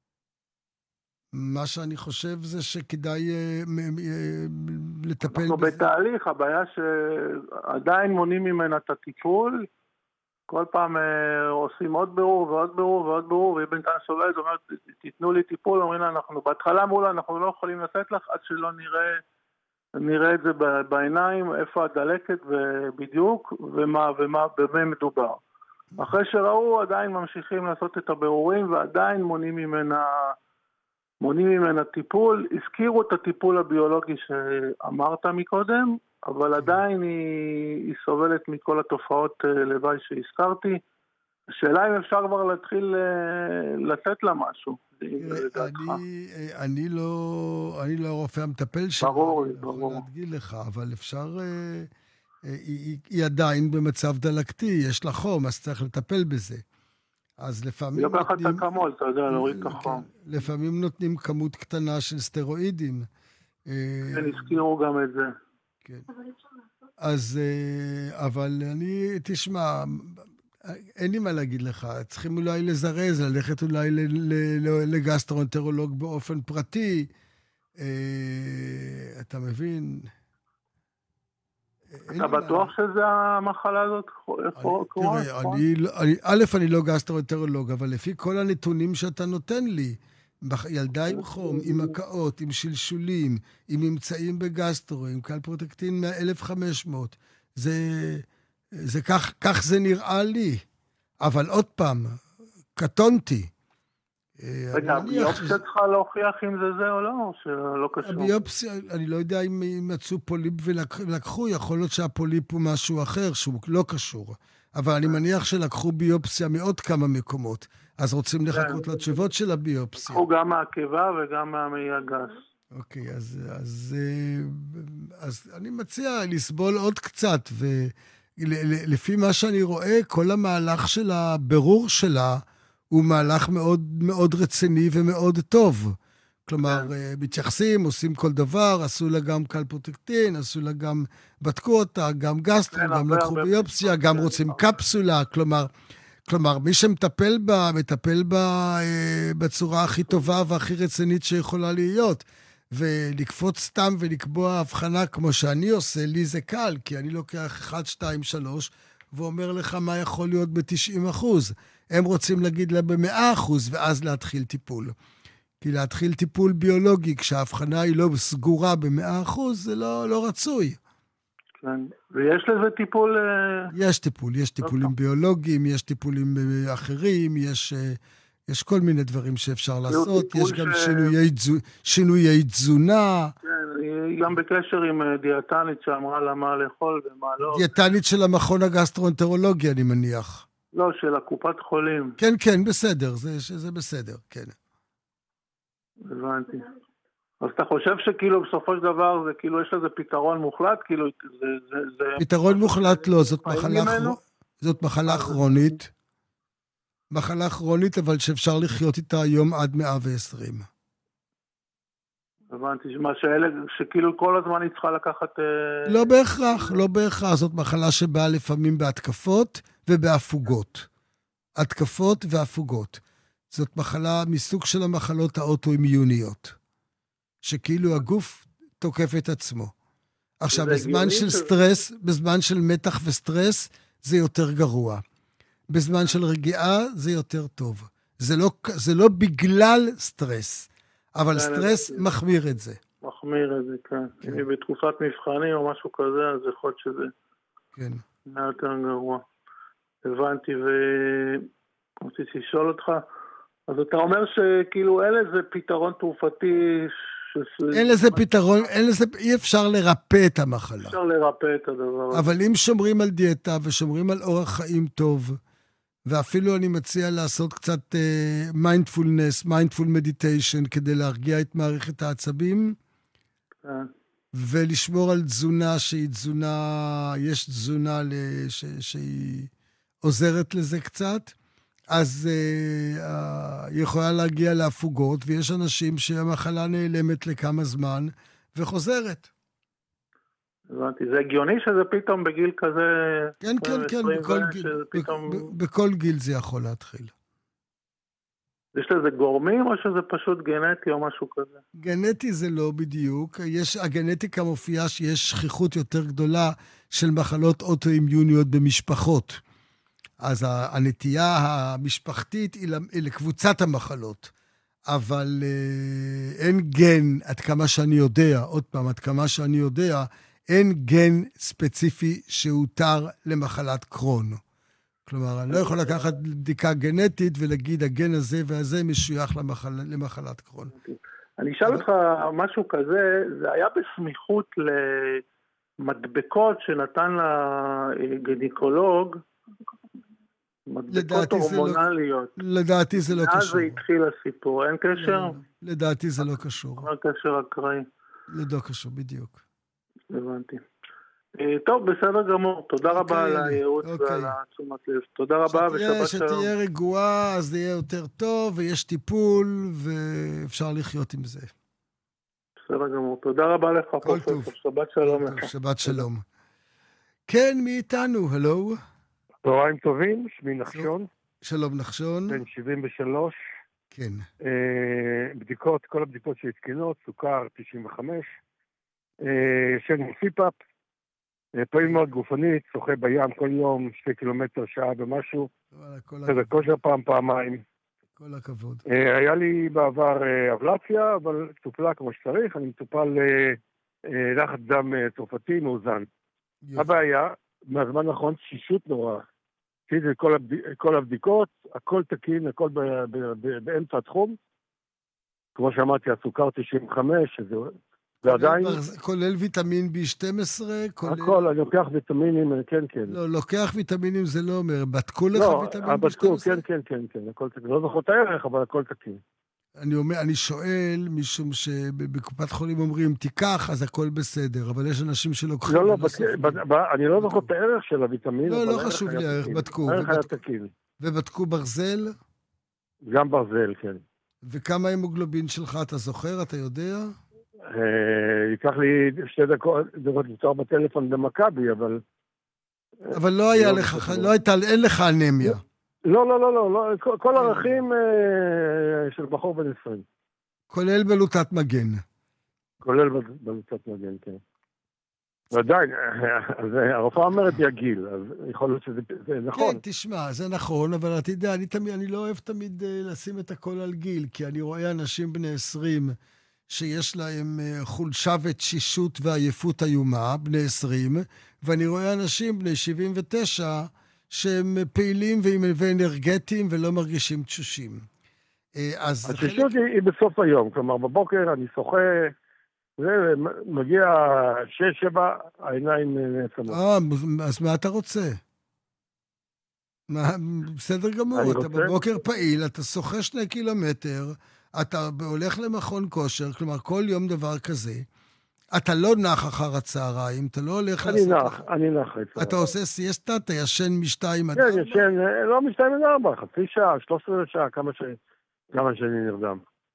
מה שאני חושב זה שכדאי לטפל... אנחנו בתהליך, הבעיה שעדיין מונים ממנה את הטיפול, כל פעם עושים עוד ברור ועוד ברור ועוד ברור, והיא בינתיים סובלת, זאת אומרת, תיתנו לי טיפול, אומרים לה, אנחנו בהתחלה אמרו לה, אנחנו לא יכולים לתת לך עד שלא נראה נראה את זה בעיניים, איפה הדלקת בדיוק, ומה, ומה, במה מדובר. אחרי שראו, עדיין ממשיכים לעשות את הבירורים, ועדיין מונעים ממנה, מונעים ממנה טיפול. הזכירו את הטיפול הביולוגי שאמרת מקודם, אבל עדיין היא, היא סובלת מכל התופעות לוואי שהזכרתי. השאלה אם אפשר כבר להתחיל לתת לה משהו. אני, אני לא, אני לא הרופא המטפל שלה. ברור, אני ברור. יכול להדגיל לך, אבל אפשר, היא, היא עדיין במצב דלקתי, יש לה חום, אז צריך לטפל בזה. אז לפעמים היא לוקחת נותנים... את הקמול, אתה יודע, להוריד את החום. לפעמים נותנים כמות קטנה של סטרואידים. כן, הזכירו גם את זה. כן. אז, אבל אני, תשמע, אין לי מה להגיד לך, צריכים אולי לזרז, ללכת אולי לגסטרואנטרולוג באופן פרטי, אתה מבין? אתה בטוח שזה המחלה הזאת? תראה, א', אני לא גסטרואנטרולוג, אבל לפי כל הנתונים שאתה נותן לי, ילדה עם חום, עם הקאות, עם שלשולים, עם ממצאים בגסטרו, עם קלפרוטקטין אלף וחמש מאות, זה... זה כך, כך זה נראה לי. אבל עוד פעם, קטונתי. רגע, הביופסיה צריכה להוכיח אם זה זה או לא, או שלא קשור? הביופסיה, אני לא יודע אם מצאו פוליפ ולקחו, יכול להיות שהפוליפ הוא משהו אחר, שהוא לא קשור. אבל אני מניח שלקחו ביופסיה מעוד כמה מקומות, אז רוצים לחכות לתשובות של הביופסיה. לקחו גם מהקיבה וגם מהמעי הגס. אוקיי, אז, אז, אז אני מציע לסבול עוד קצת, ו... לפי מה שאני רואה, כל המהלך של הבירור שלה הוא מהלך מאוד מאוד רציני ומאוד טוב. כלומר, מתייחסים, עושים כל דבר, עשו לה גם קלפרוטקטין, עשו לה גם, בדקו אותה, גם גסטרו, גם לקחו ביופסיה, גם רוצים קפסולה, כלומר, כלומר, מי שמטפל בה, מטפל בה בצורה הכי טובה והכי רצינית שיכולה להיות. ולקפוץ סתם ולקבוע הבחנה כמו שאני עושה, לי זה קל, כי אני לוקח אחת, שתיים, שלוש, ואומר לך מה יכול להיות ב-תשעים אחוז. הם רוצים להגיד לה ב-מאה אחוז, ואז להתחיל טיפול. כי להתחיל טיפול ביולוגי, כשההבחנה היא לא סגורה ב-מאה אחוז, זה לא, לא רצוי. כן, ויש לזה טיפול... יש טיפול, יש טיפולים ביולוגיים, יש טיפולים אחרים, יש... יש כל מיני דברים שאפשר לעשות, יש גם ש... שינויי, תזו... שינויי תזונה. כן, היא גם בקשר עם דיאטנית שאמרה לה מה לאכול ומה לא. דיאטנית של המכון הגסטרואנטרולוגי, אני מניח. לא, של הקופת חולים. כן, כן, בסדר, זה, זה בסדר, כן. הבנתי. אז אתה חושב שכאילו בסופו של דבר זה כאילו יש לזה פתרון מוחלט? כאילו זה... זה, זה... פתרון מוחלט לא, זאת מחלה, זאת מחלה כרונית. מחלה כרונית, אבל שאפשר לחיות איתה היום עד מאה ועשרים. הבנתי, מה שאלה, שכאילו כל הזמן היא צריכה לקחת... לא בהכרח, לא בהכרח. זאת מחלה שבאה לפעמים בהתקפות ובהפוגות. התקפות והפוגות. זאת מחלה מסוג של המחלות האוטואימיוניות, שכאילו הגוף תוקף את עצמו. עכשיו, בזמן של סטרס, בזמן של מתח וסטרס, זה יותר גרוע. בזמן של רגיעה זה יותר טוב. זה לא, זה לא בגלל סטרס, אבל סטרס מחמיר את זה. מחמיר את זה, כן. אם היא בתקופת מבחנים או משהו כזה, אז יכול להיות שזה כן. יותר גרוע. הבנתי, ורציתי לשאול אותך, אז אתה אומר שכאילו אין לזה פתרון תרופתי... אין לזה פתרון, אין לזה, אי אפשר לרפא את המחלה. אפשר לרפא את הדבר. אבל אם שומרים על דיאטה ושומרים על אורח חיים טוב, ואפילו אני מציע לעשות קצת מיינדפולנס, מיינדפול מדיטיישן, כדי להרגיע את מערכת העצבים, ולשמור על תזונה שהיא תזונה, יש תזונה ש, שהיא עוזרת לזה קצת, אז uh, היא יכולה להגיע להפוגות, ויש אנשים שהמחלה נעלמת לכמה זמן, וחוזרת. הבנתי, זה הגיוני שזה פתאום בגיל כזה... כן, כן, כן, בכל גיל, פתאום... בכל גיל זה יכול להתחיל. יש לזה גורמים או שזה פשוט גנטי או משהו כזה? גנטי זה לא בדיוק. יש, הגנטיקה מופיעה שיש שכיחות יותר גדולה של מחלות אוטואימיוניות במשפחות. אז הנטייה המשפחתית היא לקבוצת המחלות. אבל אה, אין גן, עד כמה שאני יודע, עוד פעם, עד כמה שאני יודע, אין גן ספציפי שהותר למחלת קרון. כלומר, אני לא יכול לקחת בדיקה גנטית ולהגיד, הגן הזה והזה משוייך למחל... למחלת קרון. אני אשאל אותך משהו כזה, זה היה בסמיכות למדבקות שנתן לגניקולוג, מדבקות הורמונליות. לדעתי זה לא קשור. אז זה התחיל הסיפור, אין קשר? לדעתי זה לא קשור. לא קשר אקראי. לא קשור, בדיוק. הבנתי. טוב, בסדר גמור. תודה רבה על הייעוץ ועל התשומת לב. תודה רבה ושבת שלום. שתהיה רגועה, אז זה יהיה יותר טוב, ויש טיפול, ואפשר לחיות עם זה. בסדר גמור. תודה רבה לך, פרופסור. שבת שלום לך. שבת שלום. כן, מי איתנו? הלו? צהריים טובים, שמי נחשון. שלום נחשון. בן שבעים ושלוש. כן. בדיקות, כל הבדיקות שהתקינות, סוכר תשעים וחמש. ישן עם סיפאפ. פעיל מאוד גופנית, שוחה בים כל יום, שתי קילומטר שעה ומשהו. זה כושר פעם, פעמיים. כל הכבוד. היה לי בעבר אבלציה, אבל טופלה כמו שצריך, אני מטופל לחץ דם תרופתי מאוזן. הבעיה, מהזמן האחרון, שישות נורא. עשיתי כל הבדיקות, הכל תקין, הכל באמצע התחום. כמו שאמרתי, הסוכר תשעים וחמש, שזה... ועדיין... כולל ויטמין בי שתים עשרה? הכל, אני לוקח ויטמינים, כן, כן. לא, לוקח ויטמינים זה לא אומר, בדקו לך ויטמין בי שתים עשרה? כן, כן, כן, כן, הכל תקין. לא זוכר את הערך, אבל הכל תקין. אני אומר, אני שואל, משום שבקופת חולים אומרים, תיקח, אז הכל בסדר, אבל יש אנשים שלוקחים... לא, לא, אני לא זוכר את הערך של הוויטמין, לא, לא חשוב לי הערך, בדקו. הערך היה תקין. ובדקו ברזל? גם ברזל, כן. וכמה המוגלובין שלך, אתה זוכר, אתה יודע? ייקח לי שתי דקות לפתוח בטלפון במכבי, אבל... אבל לא היה לך, לא הייתה, אין לך אנמיה. לא, לא, לא, לא, כל ערכים של בחור בן עשרים. כולל בלוטת מגן. כולל בלוטת מגן, כן. ועדיין, הרופאה אומרת יגיל, אז יכול להיות שזה נכון. כן, תשמע, זה נכון, אבל אתה יודע, אני לא אוהב תמיד לשים את הכל על גיל, כי אני רואה אנשים בני עשרים שיש להם חולשה ותשישות ועייפות איומה, בני עשרים, ואני רואה אנשים בני שבעים ותשע שהם פעילים ואנרגטיים ולא מרגישים תשושים. התשישות היא בסוף היום, כלומר בבוקר אני שוחה, מגיע שש שבע, העיניים נעצמות. אה, אז מה אתה רוצה? בסדר גמור, אתה בבוקר פעיל, אתה שוחה שני קילומטר, אתה הולך למכון כושר, כלומר כל יום דבר כזה, אתה לא נח אחר הצהריים, אתה לא הולך לעשות... אני נח, אני נח. אתה עושה סיאסטה, אתה ישן משתיים עד ארבע? כן, ישן, לא משתיים עד ארבע, חצי שעה, שלוש עשרה שעה, כמה שאני נרדם.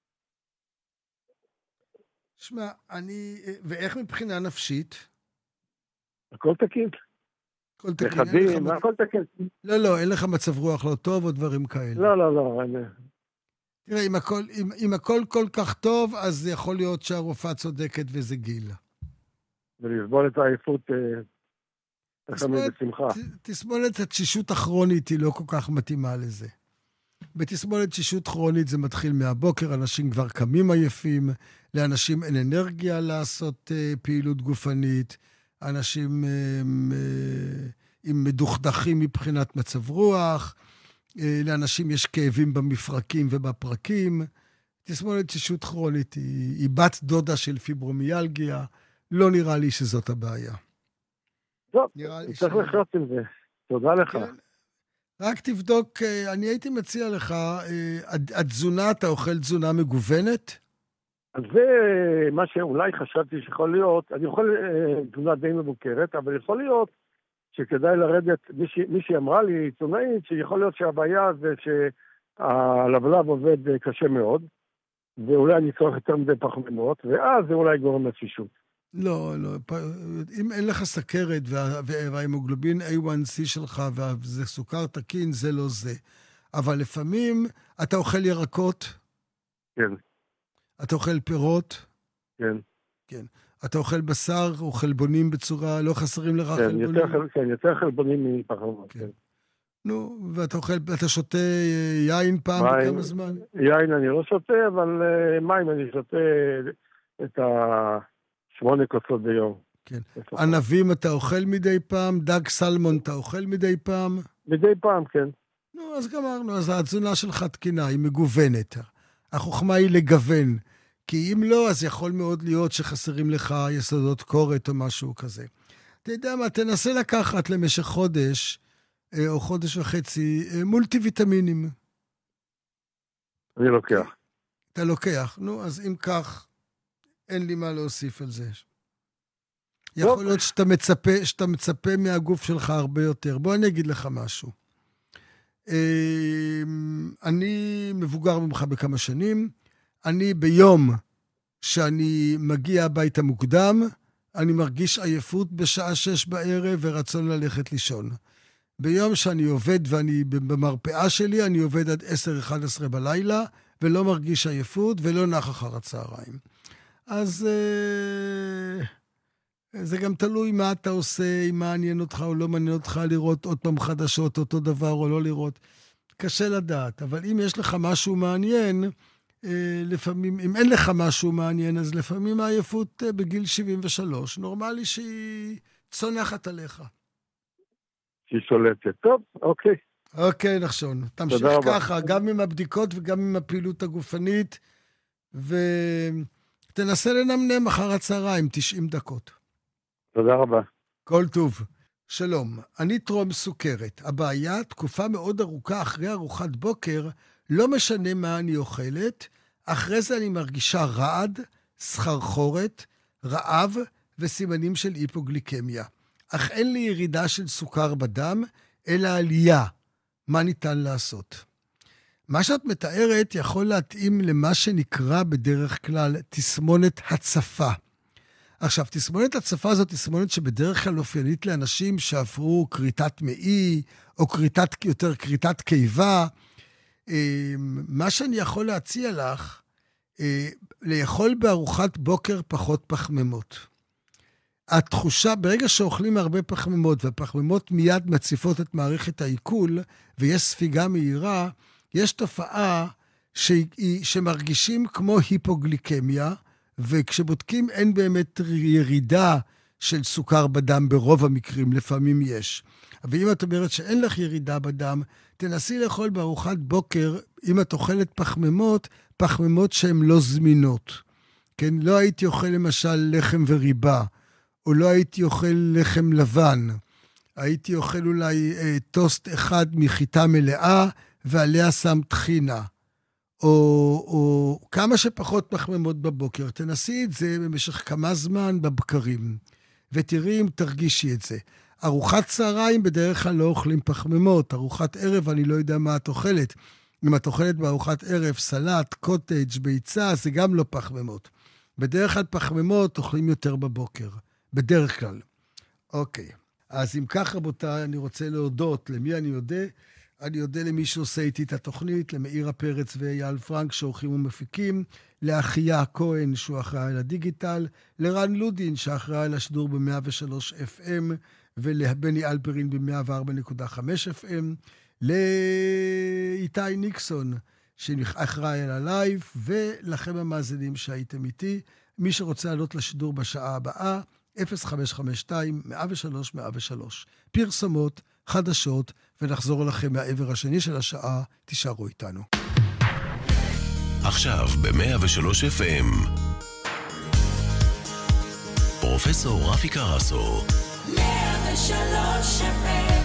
שמע, אני... ואיך מבחינה נפשית? הכל תקין. הכל תקין. לחדים, הכל תקין. לא, לא, אין לך מצב רוח לא טוב או דברים כאלה. לא, לא, לא, אני... תראה, אם הכל, אם, אם הכל כל כך טוב, אז זה יכול להיות שהרופאה צודקת וזה גיל. ולסבול את העייפות, תסמונת בשמחה. תסמונת התשישות הכרונית היא לא כל כך מתאימה לזה. בתסמונת תשישות כרונית זה מתחיל מהבוקר, אנשים כבר קמים עייפים, לאנשים אין אנרגיה לעשות uh, פעילות גופנית, אנשים um, uh, עם מדוכדכים מבחינת מצב רוח, לאנשים יש כאבים במפרקים ובפרקים. תסמונת תשישות כרונית היא, היא בת דודה של פיברומיאלגיה. לא נראה לי שזאת הבעיה. טוב, צריך ש... לחיות עם זה. תודה לך. כן. רק תבדוק, אני הייתי מציע לך, התזונה, אתה אוכל תזונה מגוונת? אז זה מה שאולי חשבתי שיכול להיות, אני אוכל תזונה די מבוקרת, אבל יכול להיות שכדאי לרדת, מישהי אמרה לי, עיתונאית, שיכול להיות שהבעיה זה שהלבלב עובד קשה מאוד, ואולי אני צורך יותר מדי פחמימות, ואז זה אולי גורם לתשישות. לא, לא. אם אין לך סכרת וההמוגלובין איי וואן סי שלך וזה סוכר תקין, זה לא זה. אבל לפעמים אתה אוכל ירקות? כן. אתה אוכל פירות? כן. כן. אתה אוכל בשר או חלבונים בצורה, לא חסרים לך כן, חלבונים? יותר, כן, יותר חלבונים מפחמימות. כן. נו, ואתה אוכל, אתה שותה יין פעם מים, בכמה זמן? יין אני לא שותה, אבל uh, מים אני שותה את השמונה כוסות ביום. כן. ענבים אתה אוכל מדי פעם? דג סלמון אתה אוכל מדי פעם? מדי פעם, כן. נו, אז גמרנו, אז התזונה שלך תקינה, היא מגוונת. החוכמה היא לגוון, כי אם לא, אז יכול מאוד להיות שחסרים לך יסודות קורת או משהו כזה. אתה יודע מה, תנסה לקחת למשך חודש, או חודש וחצי, מולטי ויטמינים. אני לוקח. אתה לוקח, נו, אז אם כך, אין לי מה להוסיף על זה. יכול להיות שאתה מצפה, שאתה מצפה מהגוף שלך הרבה יותר. בוא אני אגיד לך משהו. אני מבוגר ממך בכמה שנים, אני ביום שאני מגיע הביתה מוקדם, אני מרגיש עייפות בשעה שש בערב ורצון ללכת לישון. ביום שאני עובד ואני במרפאה שלי, אני עובד עד עשר אחת עשרה בלילה, ולא מרגיש עייפות ולא נח אחר הצהריים. אז זה גם תלוי מה אתה עושה, אם מעניין אותך או לא מעניין אותך לראות עוד פעם חדשות, אותו דבר או לא לראות. קשה לדעת, אבל אם יש לך משהו מעניין, לפעמים, אם אין לך משהו מעניין, אז לפעמים העייפות בגיל שבעים ושלוש, נורמלי שהיא צונחת עליך. שהיא שולטת. טוב, אוקיי. אוקיי, נחשון. תמשיך ככה, גם עם הבדיקות וגם עם הפעילות הגופנית, ותנסה לנמנם אחר הצהריים, תשעים דקות. תודה רבה. כל טוב. שלום, אני טרום סוכרת. הבעיה, תקופה מאוד ארוכה אחרי ארוחת בוקר, לא משנה מה אני אוכלת, אחרי זה אני מרגישה רעד, סחרחורת, רעב וסימנים של היפוגליקמיה. אך אין לי ירידה של סוכר בדם, אלא עלייה. מה ניתן לעשות? מה שאת מתארת יכול להתאים למה שנקרא בדרך כלל תסמונת הצפה. עכשיו, תסמונת הצפה זאת תסמונת שבדרך כלל אופיינית לאנשים שעברו קריטת מעי, או קריטת, יותר קריטת קיבה. מה שאני יכול להציע לך, לאכול בארוחת בוקר פחות פחמימות. התחושה, ברגע שאוכלים הרבה פחמימות, והפחמימות מיד מציפות את מערכת העיכול, ויש ספיגה מהירה, יש תופעה ש... שמרגישים כמו היפוגליקמיה, וכשבודקים אין באמת ירידה של סוכר בדם ברוב המקרים, לפעמים יש. אבל אם את אומרת שאין לך ירידה בדם, תנסי לאכול בארוחת בוקר, אם את אוכלת פחמימות, פחמימות שהן לא זמינות. כן, לא הייתי אוכל למשל לחם וריבה, או לא הייתי אוכל לחם לבן. הייתי אוכל אולי אה, טוסט אחד מחיטה מלאה, ועליה שם טחינה. או, או כמה שפחות פחמימות בבוקר. תנסי את זה במשך כמה זמן בבקרים, ותראי אם תרגישי את זה. ארוחת צהריים בדרך כלל לא אוכלים פחמימות. ארוחת ערב אני לא יודע מה את אוכלת. אם את אוכלת בארוחת ערב סלט, קוטג', ביצה, זה גם לא פחמימות. בדרך כלל פחמימות אוכלים יותר בבוקר. בדרך כלל. אוקיי. אז אם כך, רבותיי, אני רוצה להודות. למי אני יודע? אני יודע למי שעושה איתי את התוכנית, למאירה פרץ ואייל פרנק שעורכים ומפיקים, לאחיה כהן שהוא אחראי על הדיגיטל, לרן לודין שאחראי על השידור ב-מאה ושלוש אף אם, ולבני אלפרין ב-מאה וארבע נקודה חמש אף אם, לאיתי ניקסון שאחראי על הלייב, ולכם המאזינים שהייתם איתי. מי שרוצה לעלות לשידור בשעה הבאה, אפס חמש חמש שתיים מאה ושלוש מאה ושלוש. פרסומות, חדשות, ונחזור אליכם מהעבר השני של השעה. תישארו איתנו. עכשיו ב-מאה ושלוש אף אם פרופסור רפי קרסו. מאה ושלוש אף אם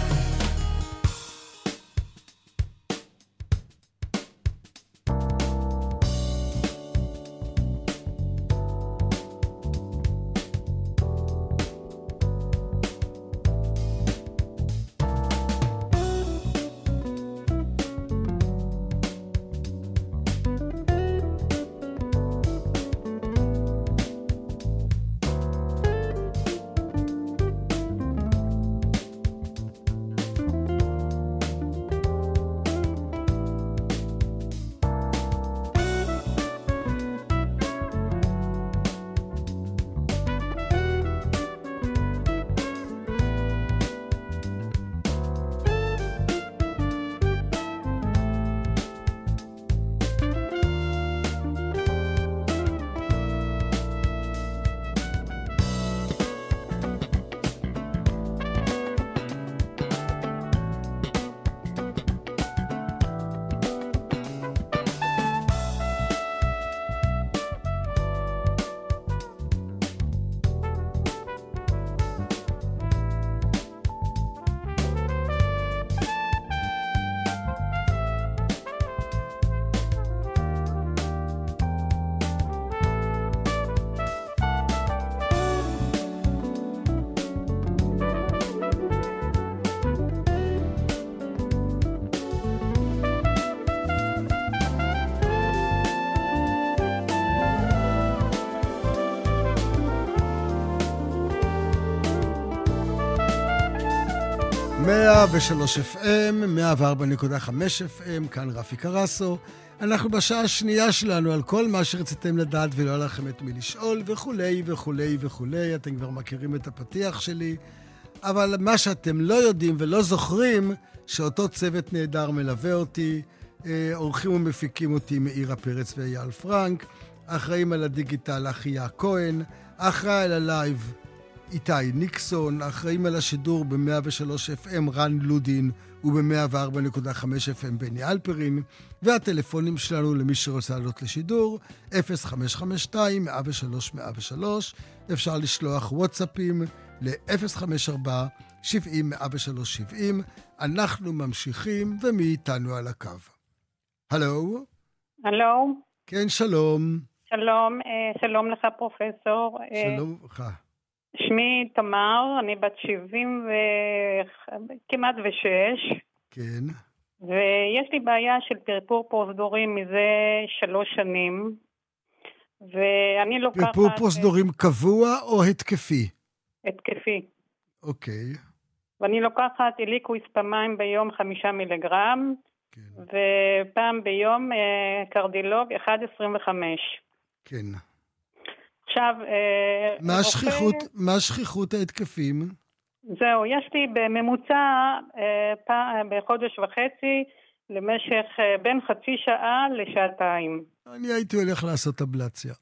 מאה ושלוש אף אם, מאה וארבע נקודה חמש אף אם, כאן רפי קרסו. אנחנו בשעה השנייה שלנו על כל מה שרציתם לדעת ולא לכם את מי לשאול וכולי וכולי וכולי. אתם כבר מכירים את הפתיח שלי. אבל מה שאתם לא יודעים ולא זוכרים, שאותו צוות נהדר מלווה אותי, עורכים ומפיקים אותי מאירה פרץ ואייל פרנק, אחראים על הדיגיטל אחיה כהן, אחראי על הלייב איתי ניקסון, אחראים על השידור ב-מאה ושלוש אף אם רן לודין וב-מאה וארבע נקודה חמש אף אם בני אלפרין, והטלפונים שלנו למי שרוצה לעלות לשידור אפס חמש חמש שתיים מאה ושלוש מאה ושלוש. אפשר לשלוח וואטסאפים ל-אפס חמש ארבע שבעים מאה ושלוש שבעים. אנחנו ממשיכים, ומי איתנו על הקו? הלו? הלו? כן, שלום. שלום, שלום לך פרופסור. שלום לך. שמי תמר, אני בת שבעים וכמעט ושש. כן. ויש לי בעיה של פרפור פרוזדורים מזה שלוש שנים. ואני לוקחת... פרפור פרוזדורים קבוע או התקפי? התקפי. אוקיי. ואני לוקחת אליקוויס פעמיים ביום חמישה מיליגרם. כן. ופעם ביום קרדילוג אחד עשרים וחמש. כן. עכשיו... מה השכיחות, מה השכיחות ההתקפים? זהו, יש לי בממוצע בחודש וחצי למשך בין חצי שעה לשעתיים. אני הייתי הולך לעשות אבלציה.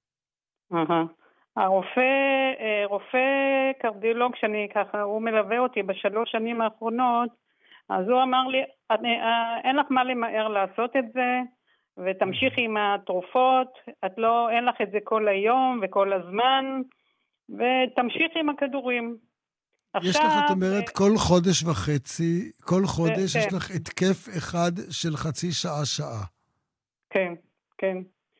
הרופא, רופא קרדיולוג שאני ככה, הוא מלווה אותי בשלוש שנים האחרונות, אז הוא אמר לי, אין לך מה למהר לעשות את זה, ותמשיכי עם התרופות, את לא, אין לך את זה כל היום וכל הזמן, ותמשיכי עם הכדורים. יש לך, את אומרת, כל חודש וחצי, כל חודש יש לך התקף אחד של חצי שעה-שעה. כן, כן.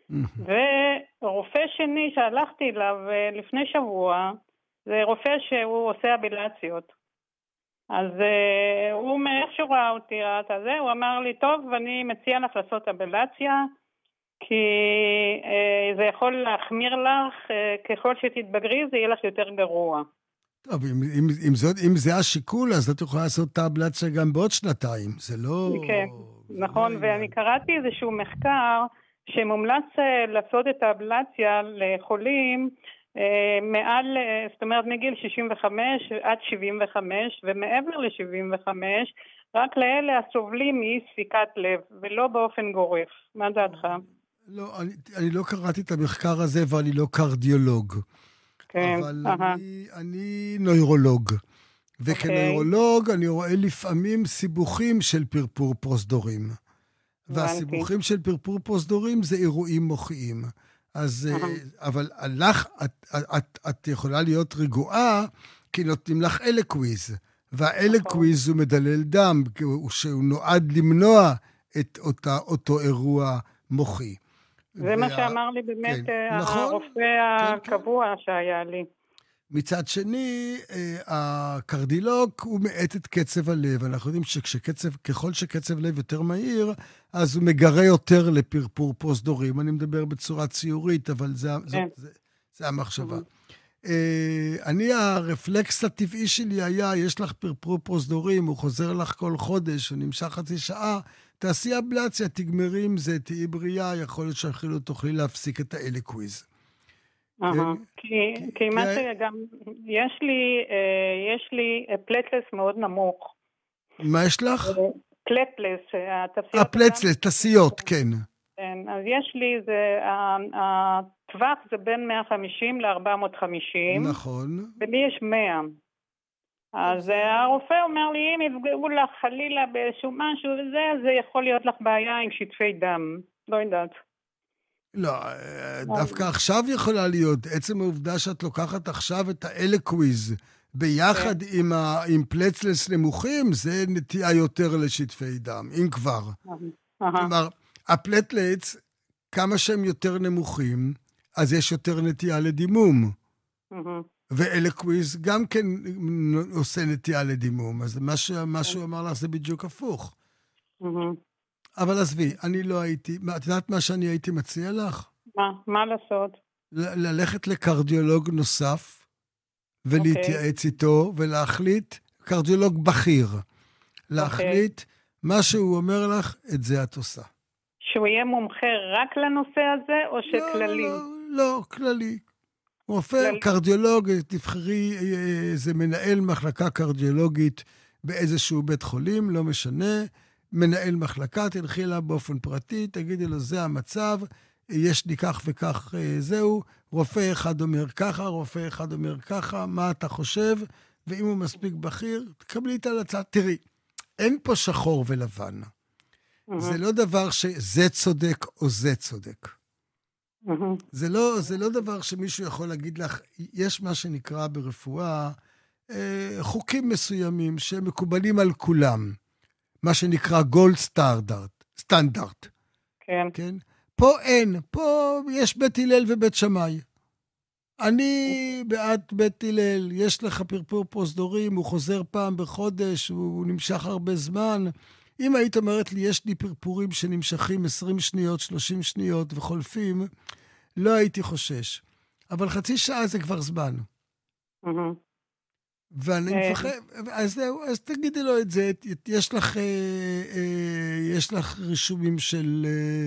ורופא שני שהלכתי אליו לפני שבוע, זה רופא שהוא עושה אבילציות. אז uh, הוא מאיך שהוא ראה אותי, ראה את זה, הוא אמר לי, טוב, ואני מציע לך לעשות אבילציה, כי uh, זה יכול להחמיר לך, uh, ככל שתתבגרי זה יהיה לך יותר גרוע. טוב, אם, אם, אם, זאת, אם זה השיקול, אז את יכולה לעשות את האבילציה גם בעוד שנתיים, זה לא... כן, נכון, לא ואני קראתי איזשהו מחקר, שמומלץ לעשות את האבילציה לחולים, מעל, זאת אומרת מגיל שישים וחמש עד שבעים וחמש ומעבר ל-שבעים וחמש, רק לאלה הסובלים מאי ספיקת לב, ולא באופן גורף. מה דעתך? לא, אני, אני לא קראתי את המחקר הזה ואני לא קרדיולוג. כן. אבל אני, אני נוירולוג. וכנוירולוג אני רואה לפעמים סיבוכים של פרפור פרוזדורים. והסיבוכים של פרפור פרוזדורים זה אירועים מוחיים. אז, אבל לך, את, את, את יכולה להיות רגועה, כי נותנים לך אליקוויז, והאליקוויז הוא מדלל דם, שהוא נועד למנוע את אותה, אותו אירוע מוחי. זה מה שאמר לי באמת הרופא הקבוע שהיה לי. מצד שני, הקרדילוג הוא מאט את קצב הלב. אנחנו יודעים שככל שקצב לב יותר מהיר, אז הוא מגרה יותר לפרפור פרוזדורים. אני מדבר בצורה ציורית, אבל זה, זה, זה, זה המחשבה. אני, הרפלקס הטבעי שלי היה, יש לך פרפור פרוזדורים, הוא חוזר לך כל חודש, הוא נמשך חצי שעה, תעשי אבלציה, תגמרי עם זה, תהיי בריאה, יכול להיות שאפילו תוכלי להפסיק את האליקוויז. כי מה שגם, יש לי, יש לי פלטלס מאוד נמוך. מה יש לך? פלטלס, התסיות. הפלטלס, תסיות, כן. כן, אז יש לי, הטווח זה בין מאה וחמישים ל-ארבע מאות וחמישים. נכון. ולי יש מאה. אז הרופא אומר לי, אם יפגעו לך חלילה באיזשהו משהו וזה, אז זה יכול להיות לך בעיה עם שטפי דם. לא יודעת. לא, דווקא עכשיו יכולה להיות, עצם העובדה שאת לוקחת עכשיו את האליקוויז ביחד עם, ה, עם פלטלס נמוכים, זה נטייה יותר לשטפי דם, אם כבר. כלומר, הפלטלס, כמה שהם יותר נמוכים, אז יש יותר נטייה לדימום. ואליקוויז גם כן עושה נטייה לדימום, אז מה, ש, מה שהוא אמר לך זה בדיוק הפוך. אבל עזבי, אני לא הייתי, את יודעת מה שאני הייתי מציע לך? מה? מה לעשות? ל- ללכת לקרדיולוג נוסף, ולהתייעץ איתו, ולהחליט קרדיולוג בכיר, להחליט מה שהוא אומר לך, את זה את עושה. שהוא יהיה מומחה רק לנושא הזה, או שכללי? לא, לא, לא, כללי. רופא, קרדיולוג, תבחרי, זה מנהל מחלקה קרדיולוגית באיזשהו בית חולים, לא משנה, מנהל מחלקה, תלכי לה באופן פרטי, תגידי לו, זה המצב, יש לי כך וכך, זהו, רופא אחד אומר ככה, רופא אחד אומר ככה, מה אתה חושב? ואם הוא מספיק בכיר, תקבלי את ההלצה. תראי, אין פה שחור ולבן. זה לא דבר שזה צודק או זה צודק. זה לא, זה לא דבר שמישהו יכול להגיד לך, יש מה שנקרא ברפואה, חוקים מסוימים שמקובלים על כולם. מה שנקרא גולד סטנדרט, סטנדרט. כן. כן? פה אין, פה יש בית הלל ובית שמאי. אני בעד בית הלל, יש לך פרפור פרוזדורים, הוא חוזר פעם בחודש, הוא נמשך הרבה זמן. אם היית אומרת לי, יש לי פרפורים שנמשכים עשרים שניות, שלושים שניות וחולפים, לא הייתי חושש. אבל חצי שעה זה כבר זמן. ואני מפחד, אז זהו, אז תגידי לו את זה, יש לך, יש לך רישומים של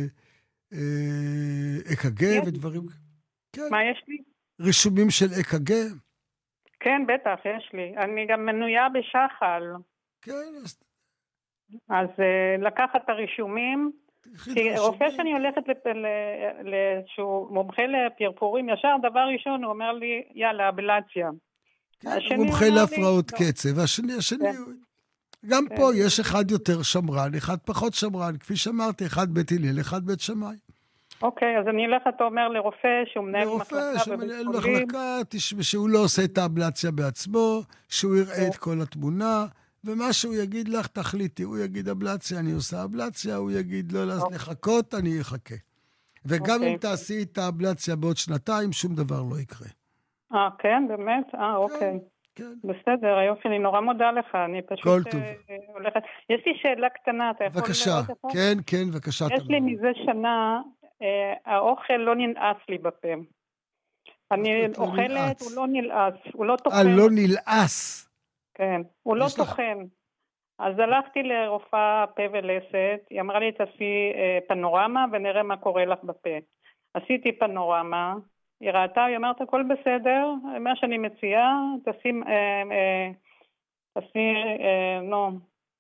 אק"ג ודברים. מה יש לי? רישומים של אק"ג? כן, בטח, יש לי. אני גם מנויה בשחל. כן, אז... אז לקחת את הרישומים, כי רופא שאני הולכת לאיזשהו מומחה לפרפורים, ישר דבר ראשון הוא אומר לי, יאללה, אבלציה. מומחה להפרעות קצב, והשני, השני, גם פה יש אחד יותר שמרן, אחד פחות שמרן, כפי שאמרתי, אחד בית הלל, אחד בית שמאי. אוקיי, אז אני אלך, אתה אומר לרופא שהוא מנהל מחלקה בבית חולים. לרופא שמנהל מחלקה, שהוא לא עושה את האבלציה בעצמו, שהוא יראה את כל התמונה, ומה שהוא יגיד לך, תחליטי, הוא יגיד אבלציה, אני עושה אבלציה, הוא יגיד לא לחכות, אני אחכה. וגם אם תעשי את האבלציה בעוד שנתיים, שום דבר לא יקרה. אה, כן, באמת? אה, אוקיי. כן. בסדר, היופי, אני נורא מודה לך, אני פשוט... כל טוב. הולכת... יש לי שאלה קטנה, אתה יכול... בבקשה, כן, כן, בבקשה. יש לי מזה שנה, האוכל לא ננעס לי בפה. אני אוכלת, הוא לא נלעס, הוא לא תוכן. אה, לא נלעס. כן, הוא לא תוכן. אז הלכתי לרופאה פה ולסת, היא אמרה לי, תעשי פנורמה ונראה מה קורה לך בפה. עשיתי פנורמה, היא ראתה, היא אמרת, הכל בסדר, מה שאני מציעה, תשים, תעשי, נו,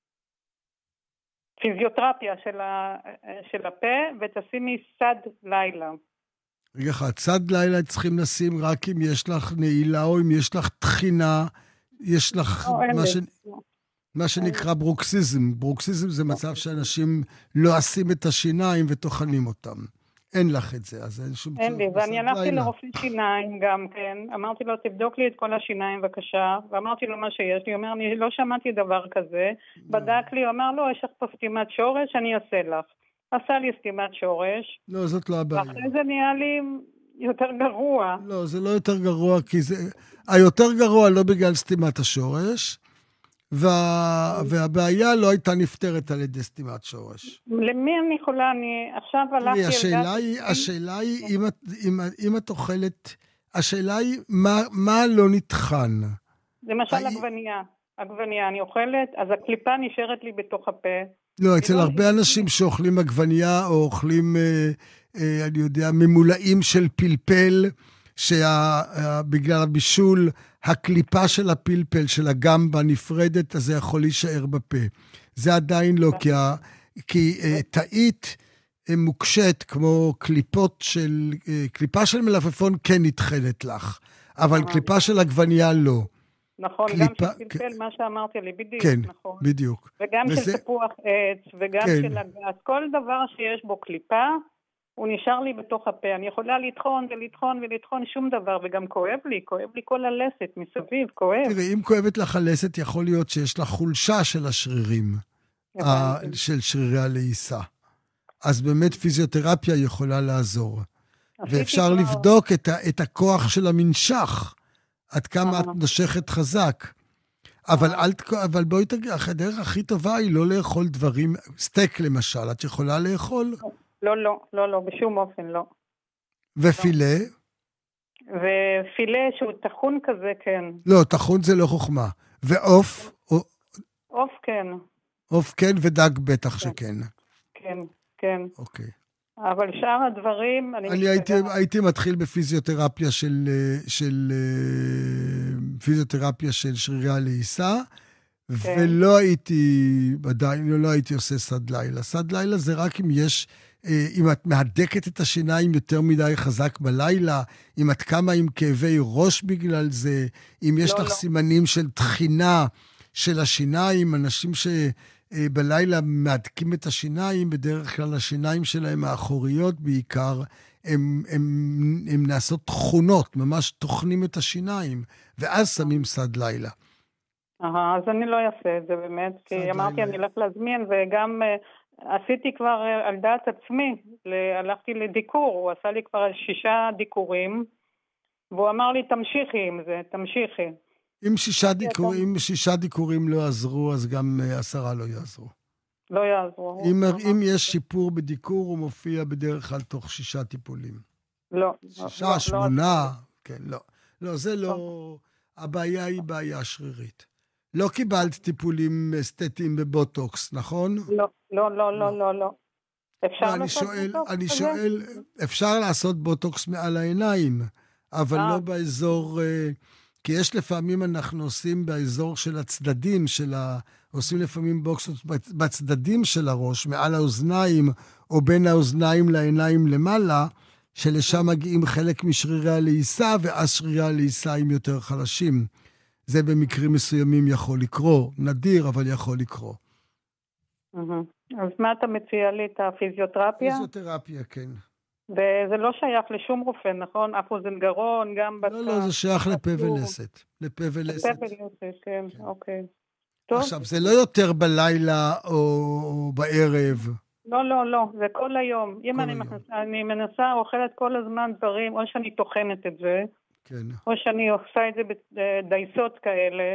פיזיותרפיה של, ה, של הפה, ותשימי סד לילה. רגע אחד, סד לילה צריכים לשים רק אם יש לך נעילה, או אם יש לך תחינה, יש לך מה, ש... מה שנקרא ברוקסיזם. ברוקסיזם זה מצב שאנשים לא עשים את השיניים וטוחנים אותם. אין לך את זה, אז אין שום צורך. אין לי, ואני הלכתי לרופא שיניים גם כן, אמרתי לו, תבדוק לי את כל השיניים בבקשה, ואמרתי לו מה שיש לי, הוא אומר, אני לא שמעתי דבר כזה, בדק לי, הוא אמר, לא, יש לך פה סתימת שורש, אני אעשה לך. עשה לי סתימת שורש. לא, זאת לא הבעיה. ואחרי זה נהיה לי יותר גרוע. לא, זה לא יותר גרוע, כי זה... היותר גרוע לא בגלל סתימת השורש, וה... והבעיה לא הייתה נפטרת על ידי סתימת שורש. למי אני יכולה? אני עכשיו הלכתי... השאלה היא, השאלה היא, אם את, אם, אם את אוכלת, השאלה היא, מה, מה לא נטחן? למשל עגבנייה. עגבנייה אני אוכלת, אז הקליפה נשארת לי בתוך הפה. לא, אצל הרבה אנשים שאוכלים עגבנייה, או אוכלים, אה, אה, אני יודע, ממולאים של פלפל, שבגלל הבישול, הקליפה של הפלפל, של הגמבה נפרדת, אז זה יכול להישאר בפה. זה עדיין לא, כי, ה, כי uh, תאית uh, מוקשת, כמו קליפות של, uh, קליפה של מלפפון כן נתחלת לך, אבל קליפה של עגבנייה לא. נכון, קליפה, גם של פלפל, מה שאמרתי לי, בדיוק, כן, נכון. בדיוק. וגם וזה, של תפוח עץ, וגם כן. של הגז, כל דבר שיש בו קליפה, הוא נשאר לי בתוך הפה, אני יכולה לטחון ולטחון ולטחון שום דבר, וגם כואב לי, כואב לי כל הלסת מסביב, כואב. תראי, אם כואבת לך הלסת, יכול להיות שיש לך חולשה של השרירים, ה- של שרירי הלעיסה. אז באמת פיזיותרפיה יכולה לעזור. ואפשר כבר... לבדוק את, ה- את הכוח של המנשך, עד כמה את נושכת חזק. אבל, אל, אבל בואי תגיד, הדרך הכי טובה היא לא לאכול דברים, סטייק למשל, את יכולה לאכול? לא, לא, לא, לא, בשום אופן, לא. ופילה? ופילה שהוא תחון כזה, כן. לא, תחון זה לא חוכמה. ועוף, או עוף כן. עוף כן ודג בטח שכן. כן, כן. אוקיי. אבל שאר הדברים, אני, אני הייתי, הייתי מתחיל בפיזיותרפיה של, של פיזיותרפיה של שרירי הלעיסה, כן. ולא הייתי, עדיין לא הייתי עושה סד לילה. סד לילה זה רק אם יש, אם את מהדקת את השיניים יותר מדי חזק בלילה, אם את קמה עם כאבי ראש בגלל זה, אם יש לא, לך לא. סימנים של תחינה של השיניים, אנשים ש... בלילה מהדקים את השיניים, בדרך כלל השיניים שלהם האחוריות בעיקר, הם, הם, הם נעשות תכונות, ממש תוכנים את השיניים, ואז שמים סד לילה. אה, אז אני לא אעשה את זה באמת, כי אמרתי לילה. אני הולך להזמין, וגם uh, עשיתי כבר uh, על דעת עצמי, הלכתי לדיקור, הוא עשה לי כבר שישה דיקורים, והוא אמר לי, תמשיכי עם זה, תמשיכי. אם שישה, דיקור, אם שישה דיקורים לא עזרו, אז גם עשרה לא יעזרו. לא יעזרו. אם, אם יש שיפור בדיקור, הוא מופיע בדרך כלל תוך שישה טיפולים. לא. שישה, לא, שמונה, לא. כן, לא. לא, זה לא... הבעיה היא בעיה שרירית. לא קיבלת טיפולים אסתטיים בבוטוקס, נכון? לא, לא, לא, לא, לא, לא. אפשר לא, לעשות אני שואל, בוטוקס? אני שואל, אפשר לעשות בוטוקס מעל העיניים, אבל לא באזור... כי יש לפעמים אנחנו עושים באזור של הצדדים של ה... עושים לפעמים בוקסות בצדדים של הראש, מעל האוזניים, או בין האוזניים לעיניים למעלה, שלשם מגיעים חלק משרירי הלעיסה, ואז שרירי הלעיסה הם יותר חלשים. זה במקרים מסוימים יכול לקרוא. נדיר, אבל יכול לקרוא. אז מה אתה מציע לי? את הפיזיותרפיה? פיזיותרפיה, כן. וזה לא שייך לשום רופא, נכון? אף אוזן גרון, גם בצד. לא, לא, זה שייך לפה ולסת. לפה ולסת. לפה ולסת, כן, אוקיי. עכשיו, זה לא יותר בלילה או בערב. לא, לא, לא, זה כל היום. אם אני מנסה, אוכלת כל הזמן דברים, או שאני טוחנת את זה, או שאני עושה את זה בדייסות כאלה,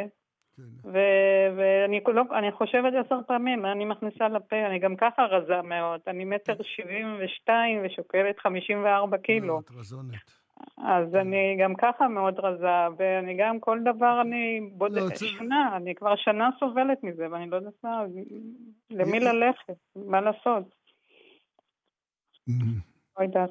ואני חושבת עשר פעמים, אני מכניסה לפה, אני גם ככה רזה מאוד, אני מטר שבעים ושתיים ושוקלת חמישים וארבע קילו. אז אני גם ככה מאוד רזה, ואני גם כל דבר אני בודקת שנה, אני כבר שנה סובלת מזה, ואני לא יודעת למי ללכת, מה לעשות. לא יודעת.